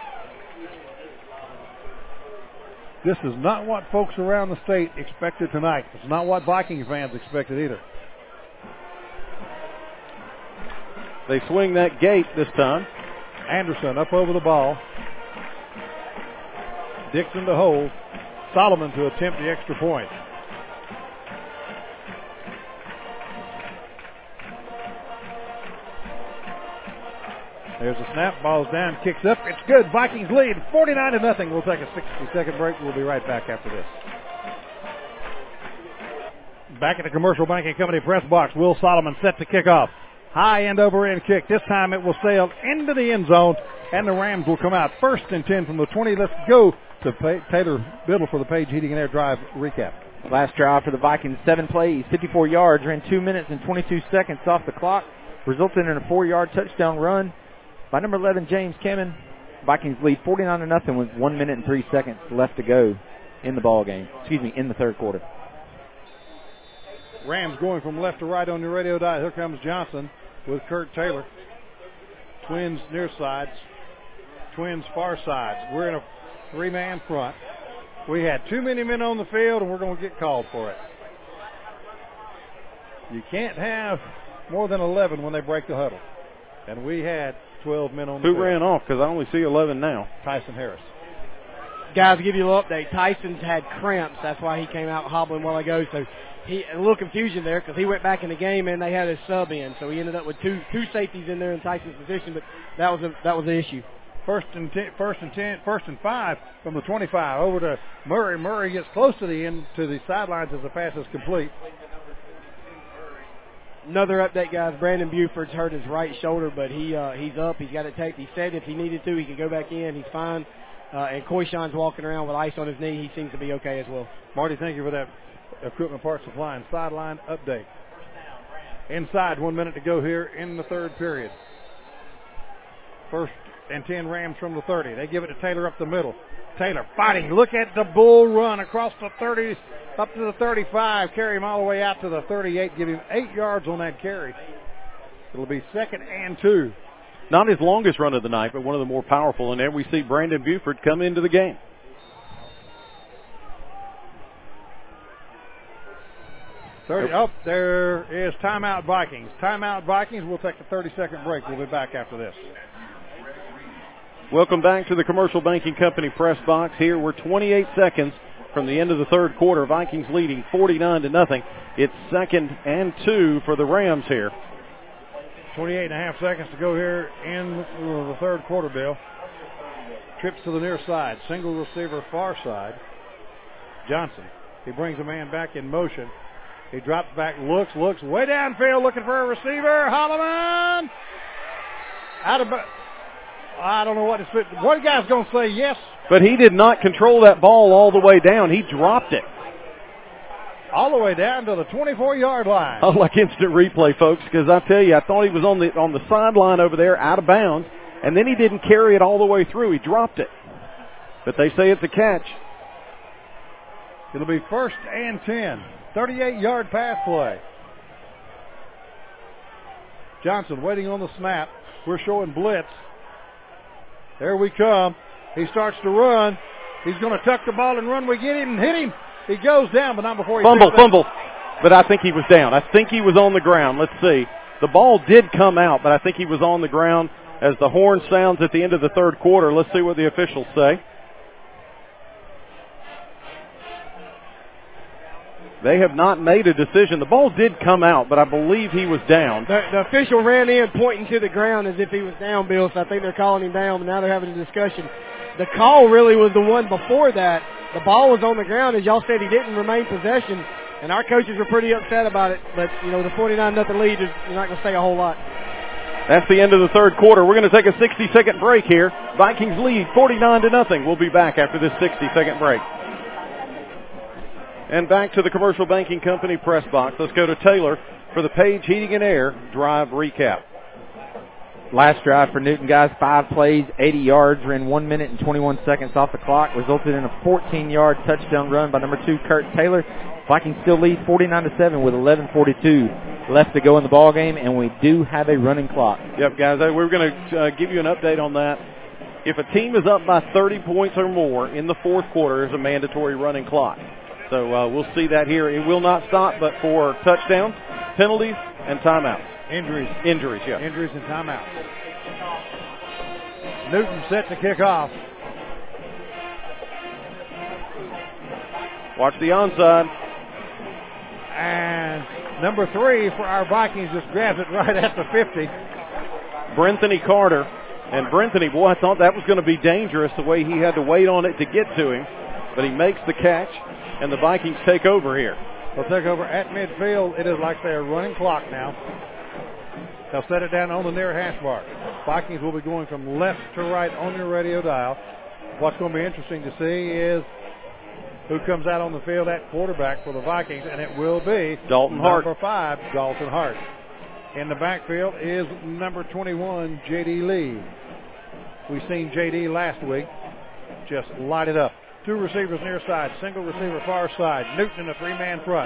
This is not what folks around the state expected tonight. It's not what Viking fans expected either. They swing that gate this time. Anderson up over the ball. Dixon to hold. Solomon to attempt the extra point. There's a snap. Ball's down. Kicks up. It's good. Vikings lead forty-nine to nothing. We'll take a sixty-second break. We'll be right back after this. Back at the Commercial Banking Company press box. Will Solomon set to kick off. High end over end kick. This time it will sail into the end zone, and the Rams will come out first and ten from the twenty. Let's go to Pay- Taylor Biddle for the Page Heating and Air Drive recap. Last drive for the Vikings, seven plays, fifty-four yards, ran two minutes and twenty-two seconds off the clock, resulting in a four-yard touchdown run by number eleven, James Kamen. Vikings lead forty-nine to nothing with one minute and three seconds left to go in the ball game. Excuse me, in the third quarter. Rams going from left to right on your radio dial. Here comes Johnson with Kurt Taylor. Twins near sides. Twins far sides. We're in a three-man front. We had too many men on the field, and we're going to get called for it. You can't have more than eleven when they break the huddle. And we had twelve men on the Who field. ran off? Because I only see eleven now. Tyson Harris. Guys, to give you a little update, Tyson's had cramps. That's why he came out hobbling a while ago. So he a little confusion there because he went back in the game and they had his sub in. So he ended up with two two safeties in there in Tyson's position. But that was a that was the issue. First and ten, first and ten, first and five from the twenty-five over to Murray. Murray gets close to the end to the sidelines as the pass is complete. Another update, guys. Brandon Buford's hurt his right shoulder, but he uh, he's up. He's got it taped. He said if he needed to, he could go back in. He's fine. Uh, and Koyshawn's walking around with ice on his knee. He seems to be okay as well. Marty, thank you for that equipment parts supply and sideline update. Inside, one minute to go here in the third period. First and ten Rams from the thirty. They give it to Taylor up the middle. Taylor fighting. Look at the bull run across the thirty, up to the thirty-five. Carry him all the way out to the thirty-eight. Give him eight yards on that carry. It'll be second and two. Not his longest run of the night, but one of the more powerful. And there we see Brandon Buford come into the game. thirty, oh, there is timeout Vikings. Timeout Vikings. We'll take a thirty-second break. We'll be back after this. Welcome back to the Commercial Banking Company press box. Here we're twenty-eight seconds from the end of the third quarter. Vikings leading forty-nine to nothing. It's second and two for the Rams here. twenty-eight and a half seconds to go here in the third quarter, Bill. Trips to the near side. Single receiver far side. Johnson. He brings a man back in motion. He drops back, looks, looks way downfield looking for a receiver. Holloman. Out of... I don't know what to say. One guy's going to say yes. But he did not control that ball all the way down. He dropped it. All the way down to the twenty-four-yard line. I like instant replay, folks, because I tell you, I thought he was on the on the sideline over there, out of bounds, and then he didn't carry it all the way through. He dropped it. But they say it's a catch. It'll be first and ten. thirty-eight-yard pass play. Johnson waiting on the snap. We're showing blitz. There we come. He starts to run. He's going to tuck the ball and run. We get him and hit him. He goes down, but not before he fumble, fumble. But I think he was down. I think he was on the ground. Let's see. The ball did come out, but I think he was on the ground as the horn sounds at the end of the third quarter. Let's see what the officials say. They have not made a decision. The ball did come out, but I believe he was down. The, the official ran in pointing to the ground as if he was down, Bill, so I think they're calling him down, but now they're having a discussion. The call really was the one before that. The ball was on the ground. As y'all said, he didn't remain possession, and our coaches were pretty upset about it. But, you know, the forty-nine nothing lead, is, you're not going to say a whole lot. That's the end of the third quarter. We're going to take a sixty-second break here. Vikings lead forty-nine to nothing. We'll be back after this sixty-second break. And back to the Commercial Banking Company press box. Let's go to Taylor for the Page Heating and Air drive recap. Last drive for Newton, guys, five plays, eighty yards, ran one minute and twenty-one seconds off the clock, resulted in a fourteen-yard touchdown run by number two, Kurt Taylor. Vikings still lead forty-nine to seven with eleven forty-two left to go in the ball game, and we do have a running clock. Yep, guys, we're going to uh, give you an update on that. If a team is up by thirty points or more in the fourth quarter, there's a mandatory running clock. So uh, we'll see that here. It will not stop, but for touchdowns, penalties, and timeouts. Injuries. Injuries, yeah. Injuries and timeouts. Newton set to kick off. Watch the onside. And number three for our Vikings just grabs it right at the fifty. Brenthany Carter And Brenthany, boy, I thought that was going to be dangerous the way he had to wait on it to get to him. But he makes the catch, and the Vikings take over here. They'll take over at midfield. It is like they're running clock now. They'll set it down on the near hash mark. Vikings will be going from left to right on your radio dial. What's going to be interesting to see is who comes out on the field at quarterback for the Vikings, and it will be Dalton Hart. Number five, Dalton Hart. In the backfield is number twenty-one, J D. Lee. We've seen J D last week just light it up. Two receivers near side, single receiver far side. Newton in a three-man front.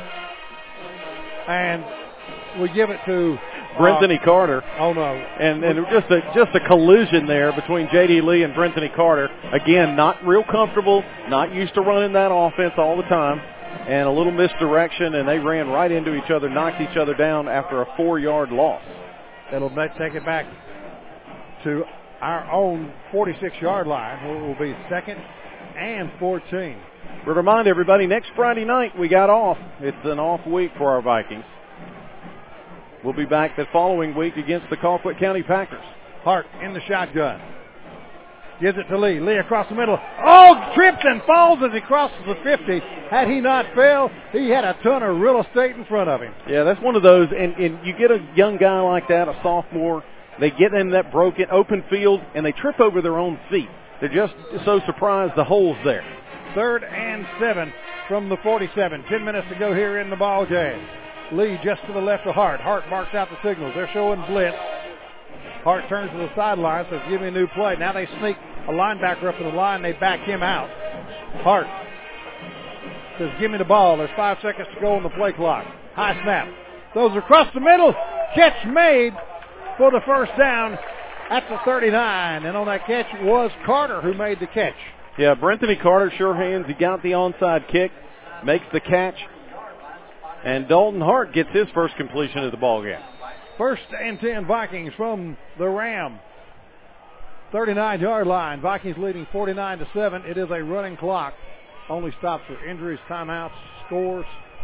And we give it to Brenthany uh, Carter. Oh, no. And, and just a just a collision there between J D. Lee and Brenthany Carter. Again, not real comfortable, not used to running that offense all the time. And a little misdirection, and they ran right into each other, knocked each other down after a four-yard loss. It'll take it back to our own forty-six-yard line, where it will be second and fourteen. We remind everybody, next Friday night we got off. It's an off week for our Vikings. We'll be back the following week against the Colquitt County Packers. Hart in the shotgun. Gives it to Lee. Lee across the middle. Oh, trips and falls as he crosses the fifty. Had he not fell, he had a ton of real estate in front of him. Yeah, that's one of those, and, and you get a young guy like that, a sophomore, they get in that broken, open field, and they trip over their own feet. They're just so surprised the hole's there. Third and seven from the forty-seven. Ten minutes to go here in the ball game. Lee just to the left of Hart. Hart marks out the signals. They're showing blitz. Hart turns to the sideline, says, give me a new play. Now they sneak a linebacker up to the line. They back him out. Hart says, give me the ball. There's five seconds to go on the play clock. High snap. Those across the middle. Catch made for the first down at the thirty-nine. And on that catch was Carter who made the catch. Yeah, Brenthany Carter, sure hands. He got the onside kick, makes the catch. And Dalton Hart gets his first completion of the ball game. First and ten Vikings from the Ram. thirty-nine-yard line. Vikings leading forty-nine to seven. It is a running clock. Only stops for injuries, timeouts, scores.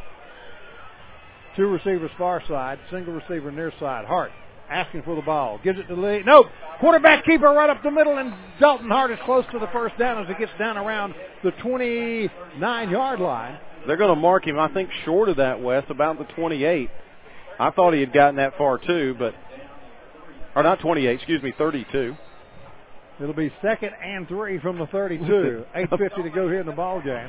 Two receivers far side, single receiver near side. Hart asking for the ball. Gives it to Lee. No. Quarterback keeper right up the middle, and Dalton Hart is close to the first down as he gets down around the twenty-nine-yard line. They're going to mark him, I think, short of that, Wes, about the twenty-eight. I thought he had gotten that far, too, but – or not twenty-eight, excuse me, thirty-two. It'll be second and three from the thirty-two. eight fifty to go here in the ball game.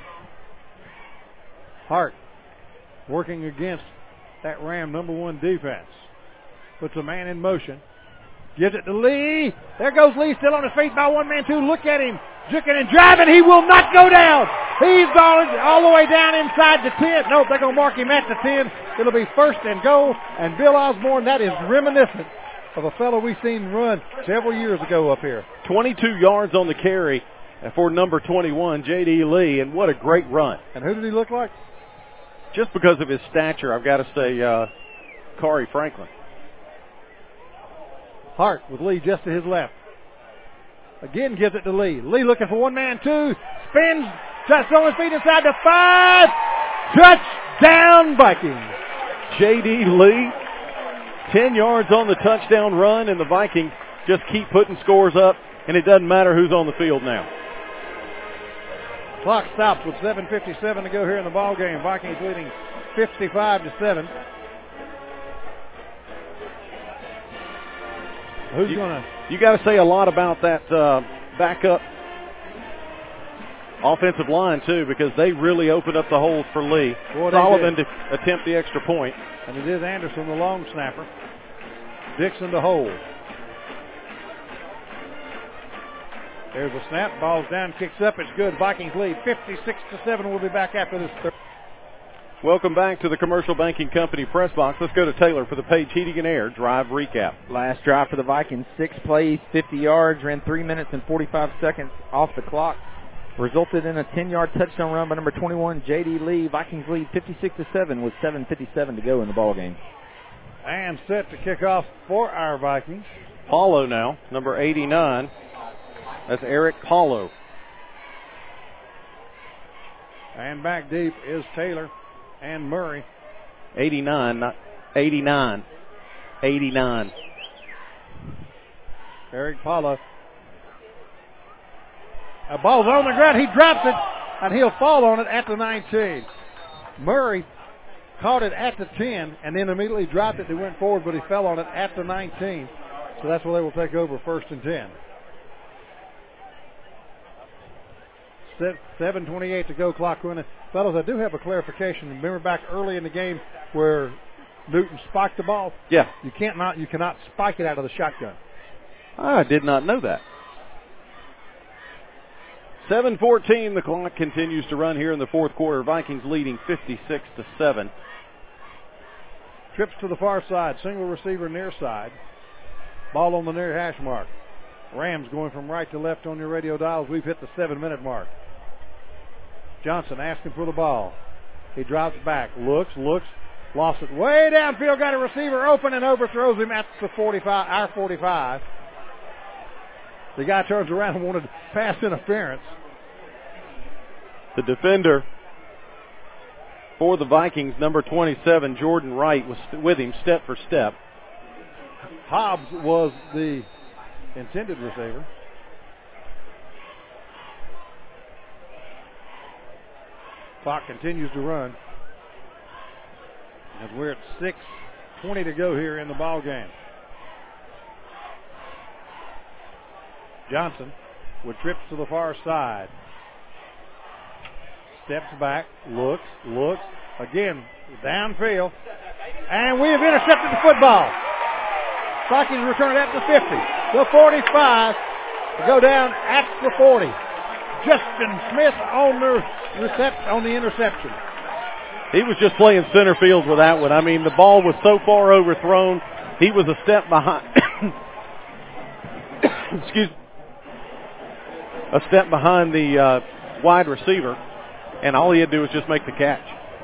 Hart working against that Ram number one defense. Puts a man in motion. Gives it to Lee. There goes Lee, still on his feet by one man, two. Look at him. Juking and driving. He will not go down. He's going all the way down inside the ten. Nope, they're going to mark him at the ten. It'll be first and goal. And Bill Osborne, that is reminiscent of a fellow we've seen run several years ago up here. twenty-two yards on the carry for number twenty-one, J D. Lee, and what a great run. And who did he look like? Just because of his stature, I've got to say uh, Khari Franklin. Hart with Lee just to his left. Again gives it to Lee. Lee looking for one man, two. Spins. Just on his feet inside the five. Touchdown Vikings. J D. Lee, ten yards on the touchdown run, and the Vikings just keep putting scores up, and it doesn't matter who's on the field now. Clock stops with seven fifty-seven to go here in the ball game. Vikings leading fifty-five to seven. Who's you, gonna? You got to say a lot about that uh, backup offensive line too, because they really opened up the holes for Lee. Boy, Sullivan to attempt the extra point, and it is Anderson, the long snapper. Dixon to hold. There's a snap. Ball's down, kicks up. It's good. Vikings lead fifty-six to seven. We'll be back after this. Third. Welcome back to the Commercial Banking Company press box. Let's go to Taylor for the Page Heating and Air drive recap. Last drive for the Vikings, six plays, fifty yards, ran three minutes and forty-five seconds off the clock. Resulted in a ten-yard touchdown run by number twenty-one, J D. Lee. Vikings lead fifty-six to seven with seven fifty-seven to go in the ball game. And set to kick off for our Vikings. Paulo now, number eighty-nine. That's Eric Paulo. And back deep is Taylor and Murray. eighty-nine, not eighty-nine. eighty-nine. Eric Paulo. A ball's on the ground. He drops it, and he'll fall on it at the nineteen. Murray caught it at the ten, and then immediately dropped it. He went forward, but he fell on it at the nineteen. So that's where they will take over first and ten. seven twenty-eight to go, clock running. Fellas, I do have a clarification. Remember back early in the game where Newton spiked the ball? Yeah. You can't not you cannot spike it out of the shotgun. I did not know that. seven fourteen, the clock continues to run here in the fourth quarter. Vikings leading fifty-six to seven. Trips to the far side, single receiver near side. Ball on the near hash mark. Rams going from right to left on your radio dials. We've hit the seven-minute mark. Johnson asking for the ball. He drops back, looks, looks, lost it way downfield, got a receiver open and overthrows him at the forty-five, our forty-five. The guy turns around and wanted pass interference. The defender for the Vikings, number twenty-seven, Jordan Wright, was with him step for step. Hobbs was the intended receiver. Clock continues to run as we're at six twenty to go here in the ball game. Johnson with trips to the far side. Steps back, looks, looks, again, downfield. And we have intercepted the football. Vikings return it at the fifty. The forty-five to go down at the forty. Justin Smith on the recept- on the interception. He was just playing center field with that one. I mean, the ball was so far overthrown, he was a step behind. Excuse me. A step behind the uh, wide receiver, and all he had to do was just make the catch.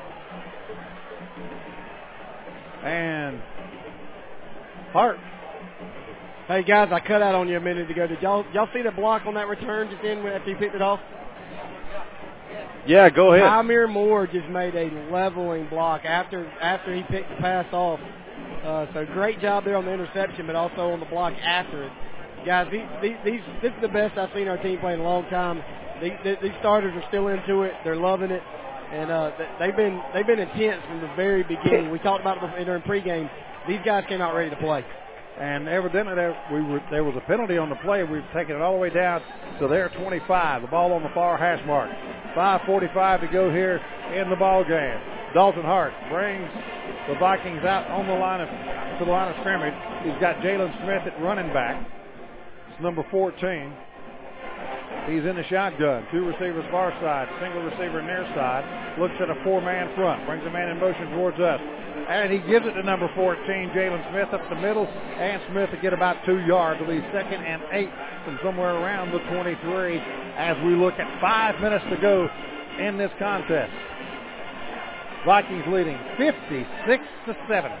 And Hart. Hey, guys, I cut out on you a minute ago. Did y'all, y'all see the block on that return just in after he picked it off? Yeah, go ahead. Amir Moore just made a leveling block after after he picked the pass off. Uh, so great job there on the interception, but also on the block after it. Guys, these, these, these, this is the best I've seen our team play in a long time. These, these starters are still into it. They're loving it, and uh, they've been they've been intense from the very beginning. We talked about it during pregame. These guys came out ready to play. And evidently there, we were, there was a penalty on the play. We've taken it all the way down to their twenty-five. The ball on the far hash mark. five forty-five to go here in the ball game. Dalton Hart brings the Vikings out on the line of to the line of scrimmage. He's got Jalen Smith at running back. It's number fourteen. He's in the shotgun. Two receivers far side, single receiver near side. Looks at a four-man front. Brings a man in motion towards us. And he gives it to number fourteen, Jalen Smith, up the middle. And Smith to get about two yards. It'll be second and eight from somewhere around the twenty-three as we look at five minutes to go in this contest. Vikings leading fifty-six to seven.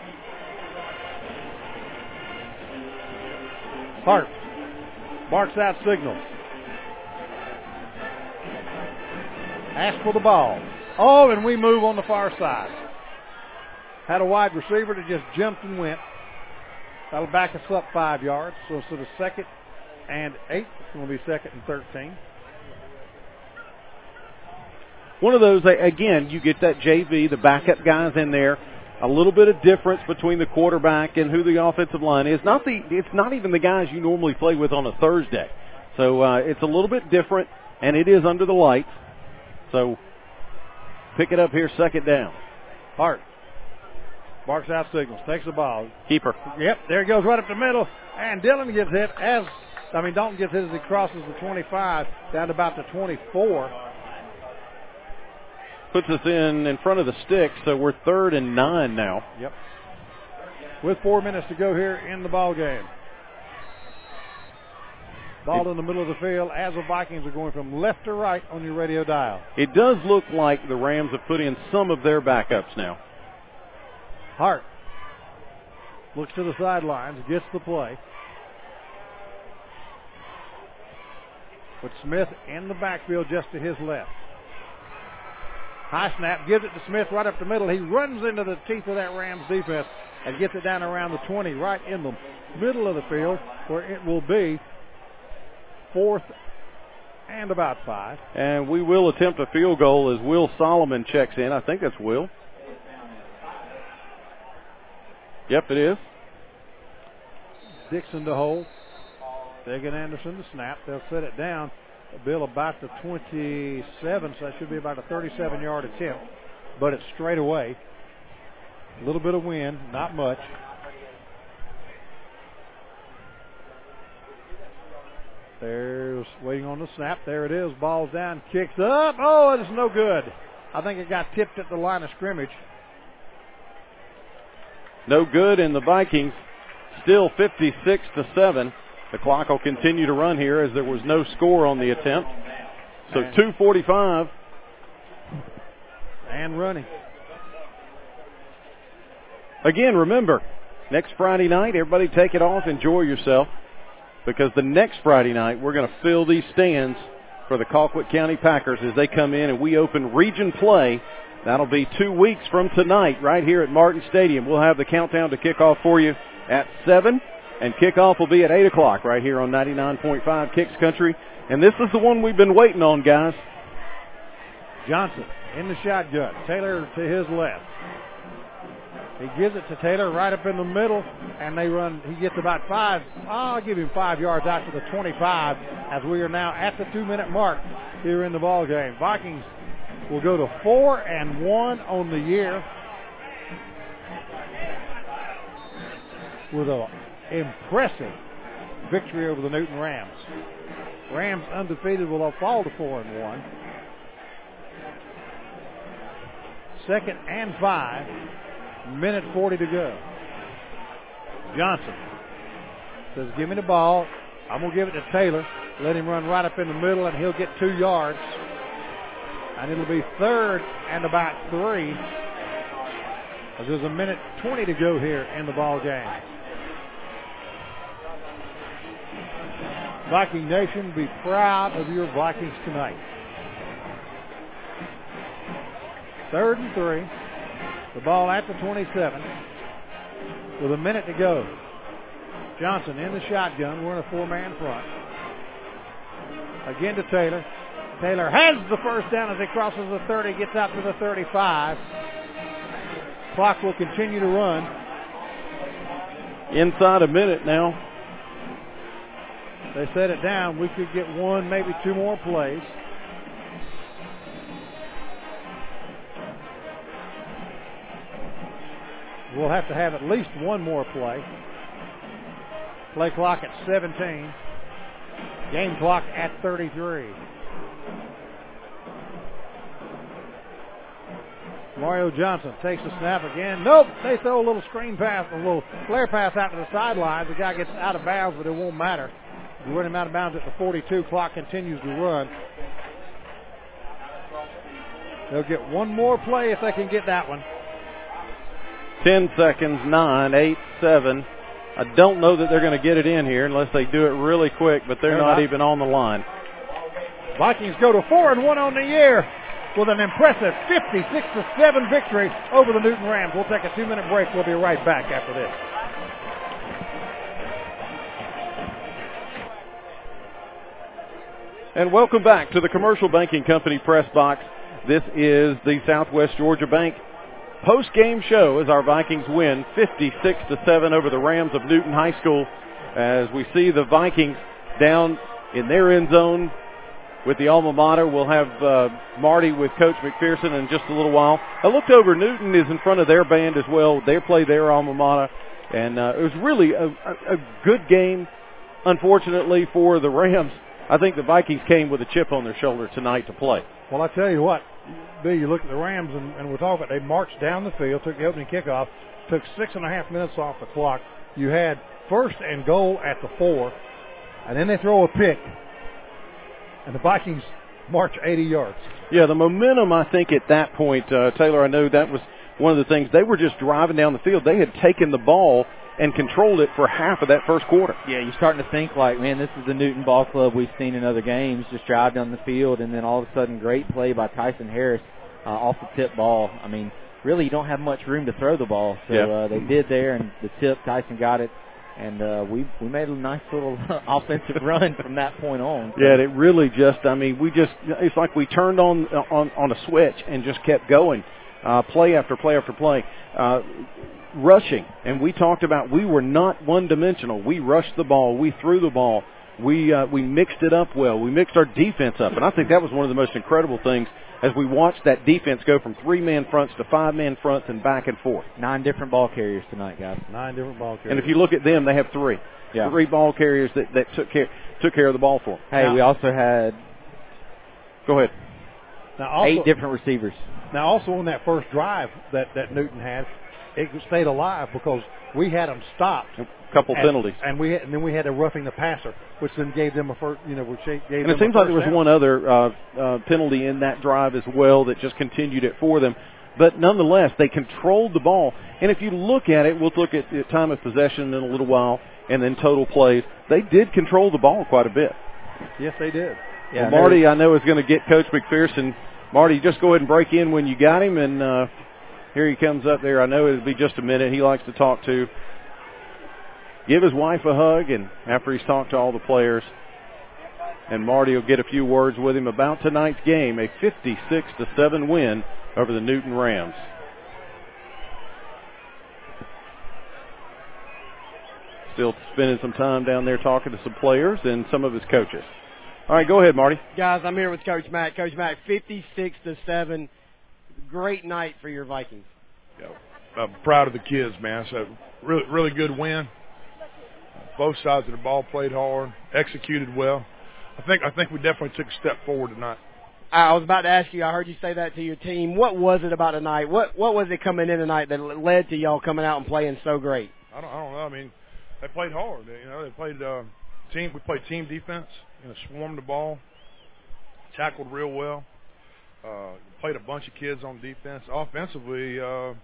Hart marks out signals. Asks for the ball. Oh, and we move on the far side. Had a wide receiver that just jumped and went. That'll back us up five yards. So instead of second and eight, it's going to be second and thirteen. One of those, again, you get that J V, the backup guys in there. A little bit of difference between the quarterback and who the offensive line is. Not the, it's not even the guys you normally play with on a Thursday. So uh, it's a little bit different, and it is under the lights. So pick it up here, second down. Hart barks out signals, takes the ball. Keeper. Yep, there he goes right up the middle, and Dillon gets hit as, I mean, Dalton gets hit as he crosses the twenty-five down to about the twenty-four. Puts us in in front of the sticks, so we're third and nine now. Yep. With four minutes to go here in the ball game. Ball in the middle of the field as the Vikings are going from left to right on your radio dial. It does look like the Rams have put in some of their backups now. Hart looks to the sidelines, gets the play. With Smith in the backfield just to his left. High snap, gives it to Smith right up the middle. He runs into the teeth of that Rams defense and gets it down around the twenty, right in the middle of the field, where it will be fourth and about five. And we will attempt a field goal as Will Solomon checks in. I think that's Will. Yep, it is. Dixon to hold. Megan Anderson to snap. They'll set it down. Bill about the twenty-seven, so that should be about a thirty-seven-yard attempt. But it's straight away. A little bit of wind, not much. There's waiting on the snap. There it is. Ball's down, kicks up. Oh, it's no good. I think it got tipped at the line of scrimmage. No good, and the Vikings still fifty-six to seven. The clock will continue to run here as there was no score on the attempt. So two forty-five. And running. Again, remember, next Friday night, everybody take it off, enjoy yourself, because the next Friday night we're going to fill these stands for the Colquitt County Packers as they come in and we open region play. That'll be two weeks from tonight right here at Martin Stadium. We'll have the countdown to kickoff for you at seven, and kickoff will be at eight o'clock right here on ninety-nine point five Kicks Country. And this is the one we've been waiting on, guys. Johnson in the shotgun. Taylor to his left. He gives it to Taylor right up in the middle, and they run. He gets about five. I'll give him five yards out to the twenty-five as we are now at the two-minute mark here in the ball game. Vikings will go to four and one on the year with an impressive victory over the Newton Rams. Rams undefeated will fall to four and one. Second and five. Minute forty to go. Johnson says, give me the ball. I'm going to give it to Taylor. Let him run right up in the middle, and he'll get two yards. And it'll be third and about three. As there's a minute twenty to go here in the ball game. Viking Nation, be proud of your Vikings tonight. Third and three. The ball at the twenty-seven with a minute to go. Johnson in the shotgun. We're in a four-man front. Again to Taylor. Taylor has the first down as he crosses the thirty, gets out to the thirty-five. Clock will continue to run. Inside a minute now. They set it down. We could get one, maybe two more plays. We'll have to have at least one more play. Play clock at seventeen. Game clock at thirty-three. Mario Johnson takes the snap again. Nope, they throw a little screen pass, a little flare pass out to the sidelines. The guy gets out of bounds, but it won't matter. You run him out of bounds at the forty-two. Clock continues to run. They'll get one more play if they can get that one. Ten seconds, nine, eight, seven. I don't know that they're going to get it in here unless they do it really quick, but they're, they're not, not even on the line. Vikings go to four and one on the year with an impressive fifty-six to seven victory over the Newton Rams. We'll take a two-minute break. We'll be right back after this. And welcome back to the Commercial Banking Company press box. This is the Southwest Georgia Bank post-game show as our Vikings win fifty-six to seven over the Rams of Newton High School, as we see the Vikings down in their end zone with the alma mater. We'll have uh, Marty with Coach McPherson in just a little while. I looked over. Newton is in front of their band as well. They play their alma mater, and uh, it was really a, a, a good game. Unfortunately for the Rams, I think the Vikings came with a chip on their shoulder tonight to play. Well, I tell you what, Bill, you look at the Rams, and, and we're talking about they marched down the field, took the opening kickoff, took six and a half minutes off the clock. You had first and goal at the four, and then they throw a pick, and the Vikings march eighty yards. Yeah, the momentum, I think, at that point, uh, Taylor, I know that was one of the things. They were just driving down the field. They had taken the ball and controlled it for half of that first quarter. Yeah, you're starting to think like, man, this is the Newton ball club we've seen in other games, just drive down the field, and then all of a sudden great play by Tyson Harris uh, off the tip ball. I mean, really you don't have much room to throw the ball. So yep. uh, they did there, and the tip, Tyson got it. And uh, we we made a nice little offensive run from that point on. So. Yeah, it really just, I mean, we just, it's like we turned on on, on a switch and just kept going, uh, play after play after play. Uh, rushing, and we talked about we were not one-dimensional. We rushed the ball. We threw the ball. We uh, we mixed it up well. We mixed our defense up, and I think that was one of the most incredible things as we watched that defense go from three-man fronts to five-man fronts and back and forth. Nine different ball carriers tonight, guys. Nine different ball carriers. And if you look at them, they have three. Yeah. Three ball carriers that, that took care took care of the ball for them. Hey, now, we also had Go ahead. Now also, eight different receivers. Now, also on that first drive that, that Newton had, it stayed alive because we had them stopped. A couple and, penalties. And we had, and then we had a roughing the passer, which then gave them a first, you know, which gave and them it seems a like there was down. one other uh, uh, penalty in that drive as well that just continued it for them. But nonetheless, they controlled the ball. And if you look at it, we'll look at the time of possession in a little while and then total plays. They did control the ball quite a bit. Yes, they did. Yeah, well, Marty, I know, is going to get Coach McPherson. Marty, just go ahead and break in when you got him. And uh, here he comes up there. I know it'll be just a minute. He likes to talk to. Give his wife a hug, and after he's talked to all the players. And Marty will get a few words with him about tonight's game, a fifty-six to seven win over the Newton Rams. Still spending some time down there talking to some players and some of his coaches. All right, go ahead, Marty. Guys, I'm here with Coach Mack. Coach Mack, fifty-six to seven. Great night for your Vikings. Yeah, I'm proud of the kids, man. So really, really good win. Both sides of the ball played hard, executed well. I think I think we definitely took a step forward tonight. I was about to ask you, I heard you say that to your team. What was it about tonight? What what was it coming in tonight that led to y'all coming out and playing so great? I don't, I don't know. I mean, they played hard. You know, they played uh, team. We played team defense. You know, swarmed the ball, tackled real well. Uh, played a bunch of kids on defense. Offensively, uh,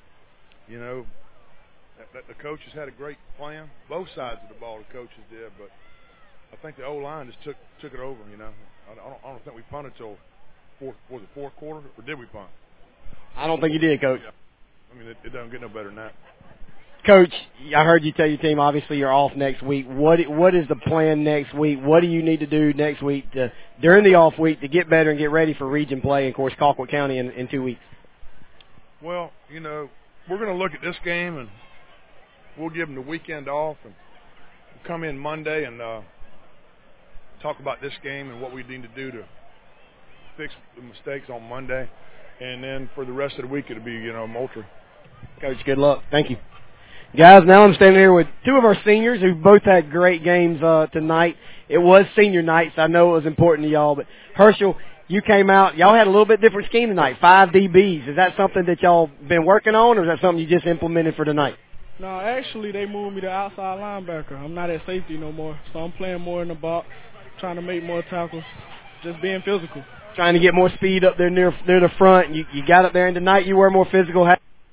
you know, the, the coaches had a great plan. Both sides of the ball, the coaches did, but I think the O-line just took took it over. You know, I don't, I don't think we punted till fourth was it fourth quarter, or did we punt? I don't think you did, Coach. Yeah. I mean, it, it doesn't get no better than that. Coach, I heard you tell your team, obviously you're off next week. What what is the plan next week? What do you need to do next week to, during the off week to get better and get ready for region play, and, of course, Colquitt County in, in two weeks? Well, you know, we're going to look at this game, and we'll give them the weekend off, and we'll come in Monday and uh, talk about this game and what we need to do to fix the mistakes on Monday. And then for the rest of the week, it'll be, you know, Moultrie. Coach, good luck. Thank you. Guys, now I'm standing here with two of our seniors who both had great games uh, tonight. It was senior night, so I know it was important to y'all. But, Herschel, you came out. Y'all had a little bit different scheme tonight, five D Bs. Is that something that y'all been working on, or is that something you just implemented for tonight? No, actually, they moved me to outside linebacker. I'm not at safety no more, so I'm playing more in the box, trying to make more tackles, just being physical. Trying to get more speed up there near, near the front. You, you got up there, and tonight you were more physical.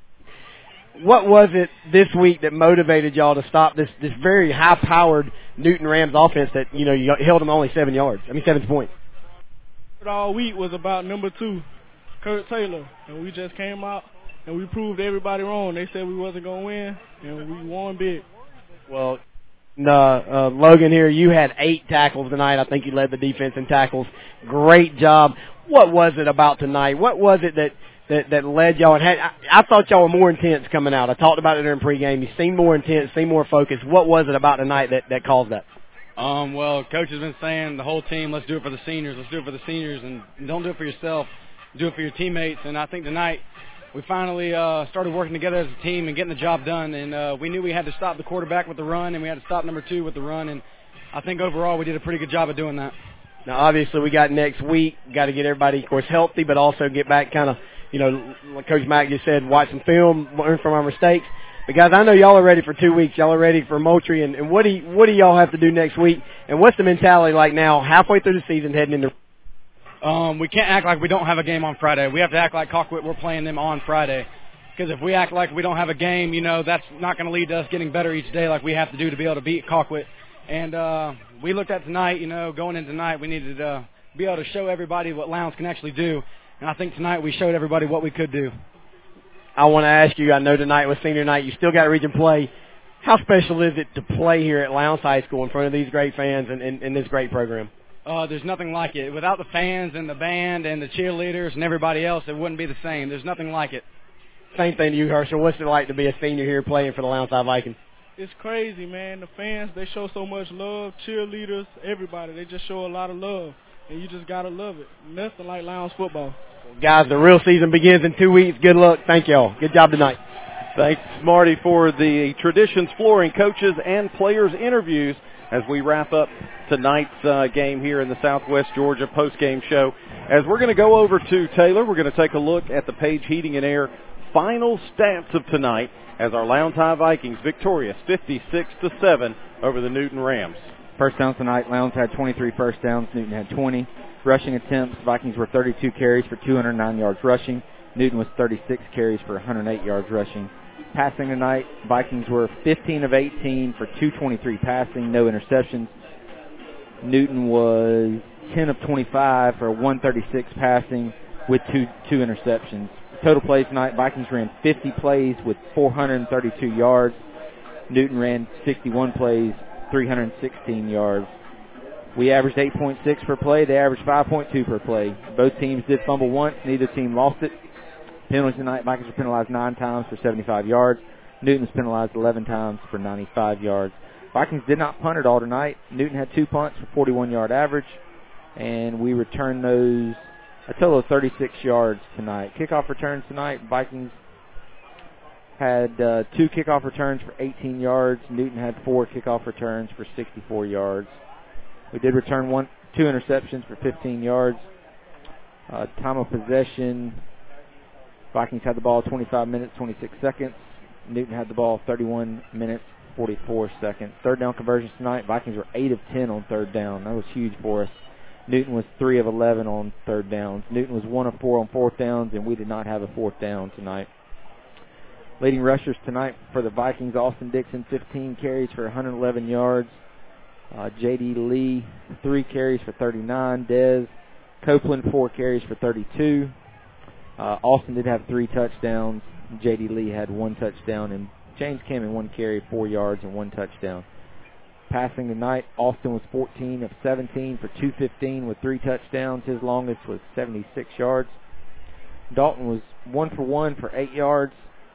What was it this week that motivated y'all to stop this, this very high-powered Newton Rams offense that, you know, you held them only seven yards, I mean seven points? All week was about number two, Kurt Taylor, and we just came out and we proved everybody wrong. They said we wasn't going to win, and we won big. Well, uh, uh, Logan here, you had eight tackles tonight. I think you led the defense in tackles. Great job. What was it about tonight? What was it that That, that led y'all and had, I, I thought y'all were more intense coming out. I talked about it during pregame. You seemed more intense, seemed more focused. What was it about tonight that, that caused that? Um, well, Coach has been saying, the whole team, let's do it for the seniors, let's do it for the seniors, and don't do it for yourself, do it for your teammates. And I think tonight we finally uh, started working together as a team and getting the job done. And uh, we knew we had to stop the quarterback with the run, and we had to stop number two with the run. And I think overall we did a pretty good job of doing that. Now, obviously, we got next week. Got to get everybody, of course, healthy, but also get back kind of, you know, like Coach Mack just said, watch some film, learn from our mistakes. But, guys, I know y'all are ready for two weeks. Y'all are ready for Moultrie. And, and what do you, what do y'all have to do next week? And what's the mentality like now, halfway through the season, heading into? Um, we can't act like we don't have a game on Friday. We have to act like Colquitt, we're playing them on Friday. Because if we act like we don't have a game, you know, that's not going to lead to us getting better each day like we have to do to be able to beat Colquitt. And uh, we looked at tonight, you know, going into tonight, we needed to uh, be able to show everybody what Lowndes can actually do. And I think tonight we showed everybody what we could do. I want to ask you, I know tonight was senior night. You still got to region play. How special is it to play here at Lowndes High School in front of these great fans and, and, and this great program? Uh, there's nothing like it. Without the fans and the band and the cheerleaders and everybody else, it wouldn't be the same. There's nothing like it. Same thing to you, Herschel. What's it like to be a senior here playing for the Lowndes High Vikings? It's crazy, man. The fans, they show so much love. Cheerleaders, everybody, they just show a lot of love. And you just got to love it. Nothing like Lowndes football. Guys, the real season begins in two weeks. Good luck. Thank y'all. Good job tonight. Thanks, Marty, for the Traditions Flooring coaches and players interviews as we wrap up tonight's uh, game here in the Southwest Georgia postgame show. As we're going to go over to Taylor, we're going to take a look at the Page Heating and Air final stats of tonight as our Lowndes High Vikings victorious fifty-six to seven over the Newton Rams. First downs tonight, Lowndes had twenty-three first downs, Newton had twenty. Rushing attempts, Vikings were thirty-two carries for two hundred nine yards rushing. Newton was thirty-six carries for one hundred eight yards rushing. Passing tonight, Vikings were fifteen of eighteen for two twenty-three passing, no interceptions. Newton was ten of twenty-five for one thirty-six passing with two two interceptions. Total plays tonight, Vikings ran fifty plays with four hundred thirty-two yards. Newton ran sixty-one plays, three hundred sixteen yards. We averaged eight point six per play. They averaged five point two per play. Both teams did fumble once. Neither team lost it. Penalties tonight, Vikings were penalized nine times for seventy-five yards. Newton was penalized eleven times for ninety-five yards. Vikings did not punt at all tonight. Newton had two punts for forty-one yard average, and we returned those a total of thirty-six yards tonight. Kickoff returns tonight, Vikings had uh, two kickoff returns for eighteen yards. Newton had four kickoff returns for sixty-four yards. We did return one, two interceptions for fifteen yards. Uh, time of possession, Vikings had the ball twenty-five minutes, twenty-six seconds. Newton had the ball thirty-one minutes, forty-four seconds. Third down conversions tonight, Vikings were eight of ten on third down. That was huge for us. Newton was three of eleven on third downs. Newton was one of four on fourth downs, and we did not have a fourth down tonight. Leading rushers tonight for the Vikings, Austin Dixon, fifteen carries for one hundred eleven yards. Uh, J D Lee, three carries for thirty-nine. Dez Copeland, four carries for thirty-two. Uh, Austin did have three touchdowns. J D Lee had one touchdown, and James Cameron one carry, four yards, and one touchdown. Passing tonight, Austin was fourteen of seventeen for two fifteen with three touchdowns. His longest was seventy-six yards. Dalton was one for one for eight yards.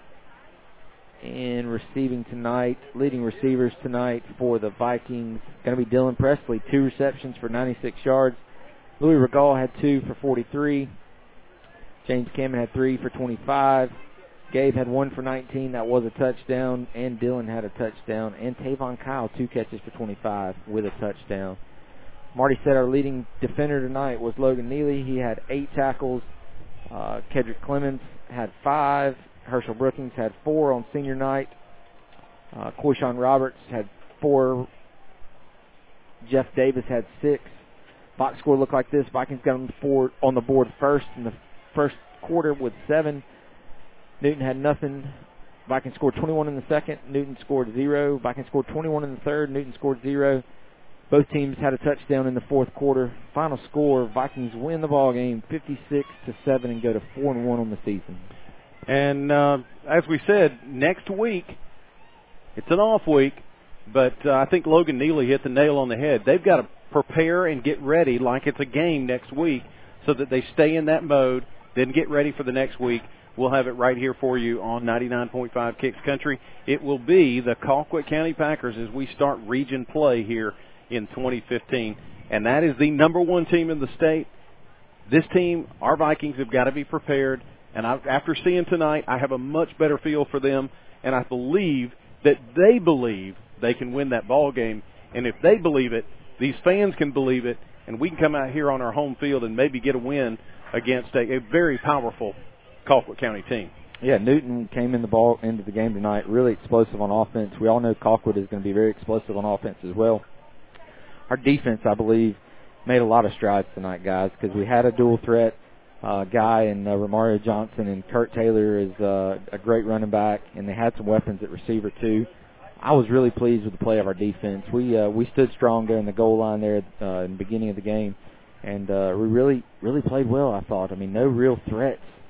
And receiving tonight, leading receivers tonight for the Vikings, going to be Dylan Presley, two receptions for ninety-six yards. Louis Regal had two for forty-three. James Cameron had three for twenty-five. Gabe had one for nineteen. That was a touchdown. And Dylan had a touchdown. And Tavon Kyle, two catches for twenty-five with a touchdown. Marty said our leading defender tonight was Logan Neely. He had eight tackles. Uh, Kedrick Clemens had five. Herschel Brookings had four on senior night. Uh, Quishon Roberts had four. Jeff Davis had six. Box score looked like this. Vikings got on the board, on the board first in the first quarter with seven. Newton had nothing. Vikings scored twenty-one in the second. Newton scored zero. Vikings scored twenty-one in the third. Newton scored zero. Both teams had a touchdown in the fourth quarter. Final score, Vikings win the ball game fifty-six to seven and go to four and one on the season. And uh, as we said, next week, it's an off week, but uh, I think Logan Neely hit the nail on the head. They've got to prepare and get ready like it's a game next week so that they stay in that mode, then get ready for the next week. We'll have it right here for you on ninety-nine point five Kicks Country. It will be the Colquitt County Packers as we start region play here in twenty fifteen. And that is the number one team in the state. This team, our Vikings, have got to be prepared. And I, after seeing tonight, I have a much better feel for them. And I believe that they believe they can win that ball game. And if they believe it, these fans can believe it. And we can come out here on our home field and maybe get a win against a, a very powerful Colquitt County team. Yeah, Newton came in the ball into the game tonight, really explosive on offense. We all know Colquitt is going to be very explosive on offense as well. Our defense, I believe, made a lot of strides tonight, guys, because we had a dual threat uh, guy in uh, Romario Johnson, and Kurt Taylor is uh, a great running back, and they had some weapons at receiver too. I was really pleased with the play of our defense. We uh, we stood strong there in the goal line there uh, in the beginning of the game, and uh, we really really played well, I thought. I mean, no real threats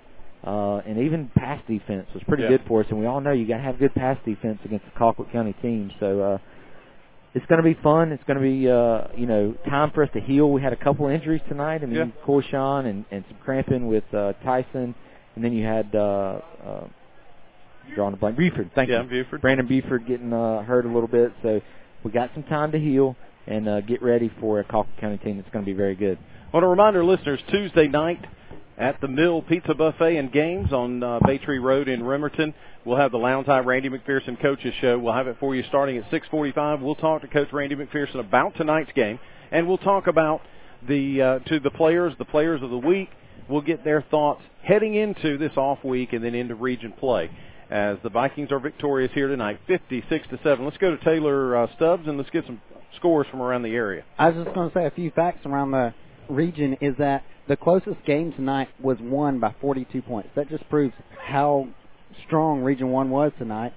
Uh, and even pass defense was pretty yeah. good for us. And we all know you got to have good pass defense against the Colquitt County team. So uh, it's going to be fun. It's going to be, uh, you know, time for us to heal. We had a couple of injuries tonight. I mean, yeah. Corshawn and, and some cramping with uh, Tyson. And then you had, uh, uh, drawing a blank, Buford. Thank yeah, you. Buford. Brandon Buford getting uh, hurt a little bit. So we got some time to heal and uh, get ready for a Colquitt County team that's going to be very good. I want to remind our listeners, Tuesday night at the Mill Pizza Buffet and Games on uh, Bay Tree Road in Remerton, we'll have the Lowndes High Randy McPherson Coaches Show. We'll have it for you starting at six forty-five. We'll talk to Coach Randy McPherson about tonight's game, and we'll talk about the uh, to the players, the players of the week. We'll get their thoughts heading into this off week and then into region play, as the Vikings are victorious here tonight, fifty-six to seven. Let's go to Taylor uh, Stubbs and let's get some scores from around the area. I was just going to say a few facts around the region is that the closest game tonight was won by forty-two points. That just proves how strong Region one was tonight.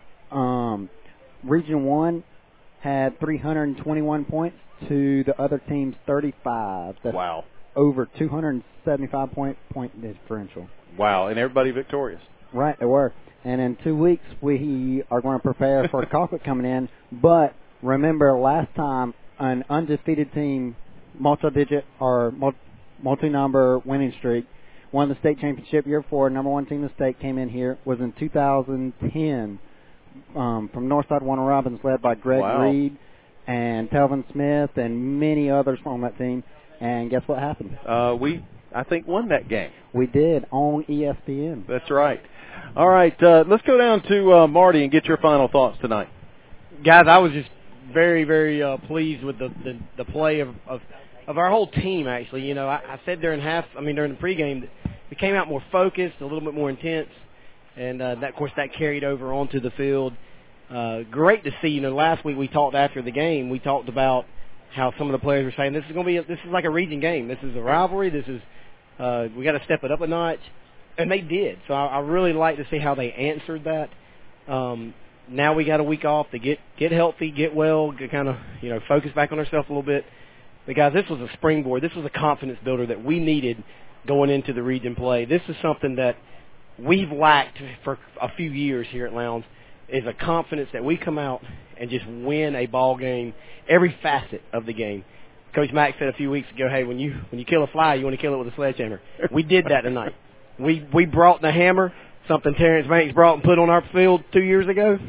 Um, Region one had three hundred twenty-one points to the other team's thirty-five. That's wow. Over two hundred seventy-five point point differential. Wow, and everybody victorious. Right, they were. And in two weeks, we are going to prepare for Colquitt coming in. But remember, last time, an undefeated team, multi-digit or multi-number winning streak, won the state championship year four. Number one team in the state came in here. Was in two thousand ten um, from Northside Warner Robins, led by Greg wow. Reed and Telvin Smith and many others on that team. And guess what happened? Uh, we, I think, won that game. We did on E S P N. That's right. All right, uh, let's go down to uh, Marty and get your final thoughts tonight. Guys, I was just very, very uh, pleased with the, the, the play of, of of our whole team, actually. You know, I, I said during half, I mean, during the pregame, that we came out more focused, a little bit more intense, and, uh, that, of course, that carried over onto the field. Uh, great to see. You know, last week we talked after the game, we talked about how some of the players were saying, this is going to be, a, this is like a region game. This is a rivalry. This is, uh, we got to step it up a notch. And they did. So I, I really like to see how they answered that. Um, now we got a week off to get, get healthy, get well, get kind of, you know, focus back on ourselves a little bit. But, guys, this was a springboard. This was a confidence builder that we needed going into the region play. This is something that we've lacked for a few years here at Lowndes, is a confidence that we come out and just win a ball game, every facet of the game. Coach Mack said a few weeks ago, hey, when you when you kill a fly, you want to kill it with a sledgehammer. We did that tonight. We we brought the hammer, something Terrence Banks brought and put on our field two years ago.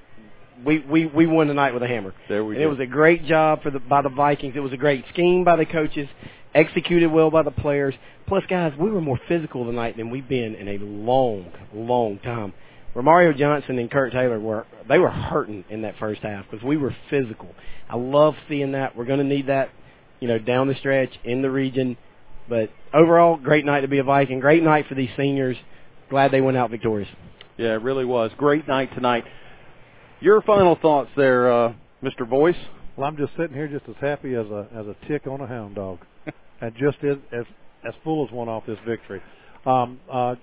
We we, we won tonight with a hammer. There we and go. It was a great job for the by the Vikings. It was a great scheme by the coaches, executed well by the players. Plus, guys, we were more physical tonight than we've been in a long, long time. Romario Johnson and Kurt Taylor were they were hurting in that first half because we were physical. I love seeing that. We're going to need that, you know, down the stretch in the region. But overall, great night to be a Viking. Great night for these seniors. Glad they went out victorious. Yeah, it really was. Great night tonight. Your final thoughts there, uh, Mister Voice? Well, I'm just sitting here just as happy as a as a tick on a hound dog, and just as as, as full as one off this victory. Um, uh,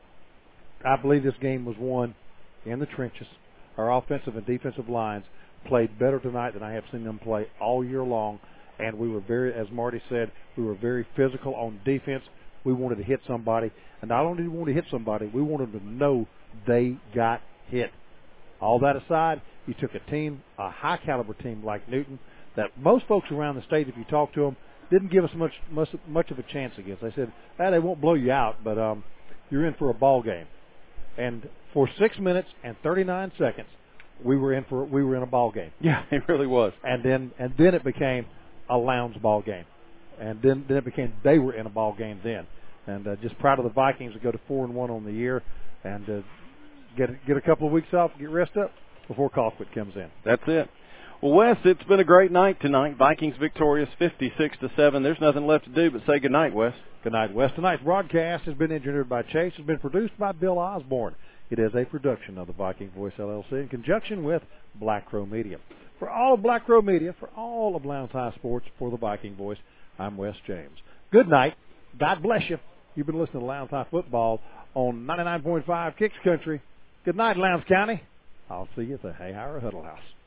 I believe this game was won in the trenches. Our offensive and defensive lines played better tonight than I have seen them play all year long. And we were very, as Marty said, we were very physical on defense. We wanted to hit somebody. And not only did we want to hit somebody, we wanted them to know they got hit. All that aside, you took a team, a high-caliber team like Newton, that most folks around the state, if you talk to them, didn't give us much much, much of a chance against. They said, ah, they won't blow you out, but um, you're in for a ball game. And for six minutes and thirty-nine seconds, we were in for we were in a ball game. Yeah, it really was. And then and then it became a Lowndes ball game, and then then it became they were in a ball game then. And uh, just proud of the Vikings to go to four and one on the year, and uh, get get a couple of weeks off, get rest up before Colquitt comes in. That's it. Well, Wes, it's been a great night tonight. Vikings victorious, fifty-six to seven. There's nothing left to do but say good night, Wes. Good night, Wes. Tonight's broadcast has been engineered by Chase. Has been produced by Bill Osborne. It is a production of the Viking Voice L L C in conjunction with Black Crow Media. For all of Black Crow Media, for all of Lowndes High Sports, for the Viking Voice, I'm Wes James. Good night. God bless you. You've been listening to Lowndes High Football on ninety-nine point five Kicks Country. Good night, Lowndes County. I'll see you at the Hayhire Huddle House.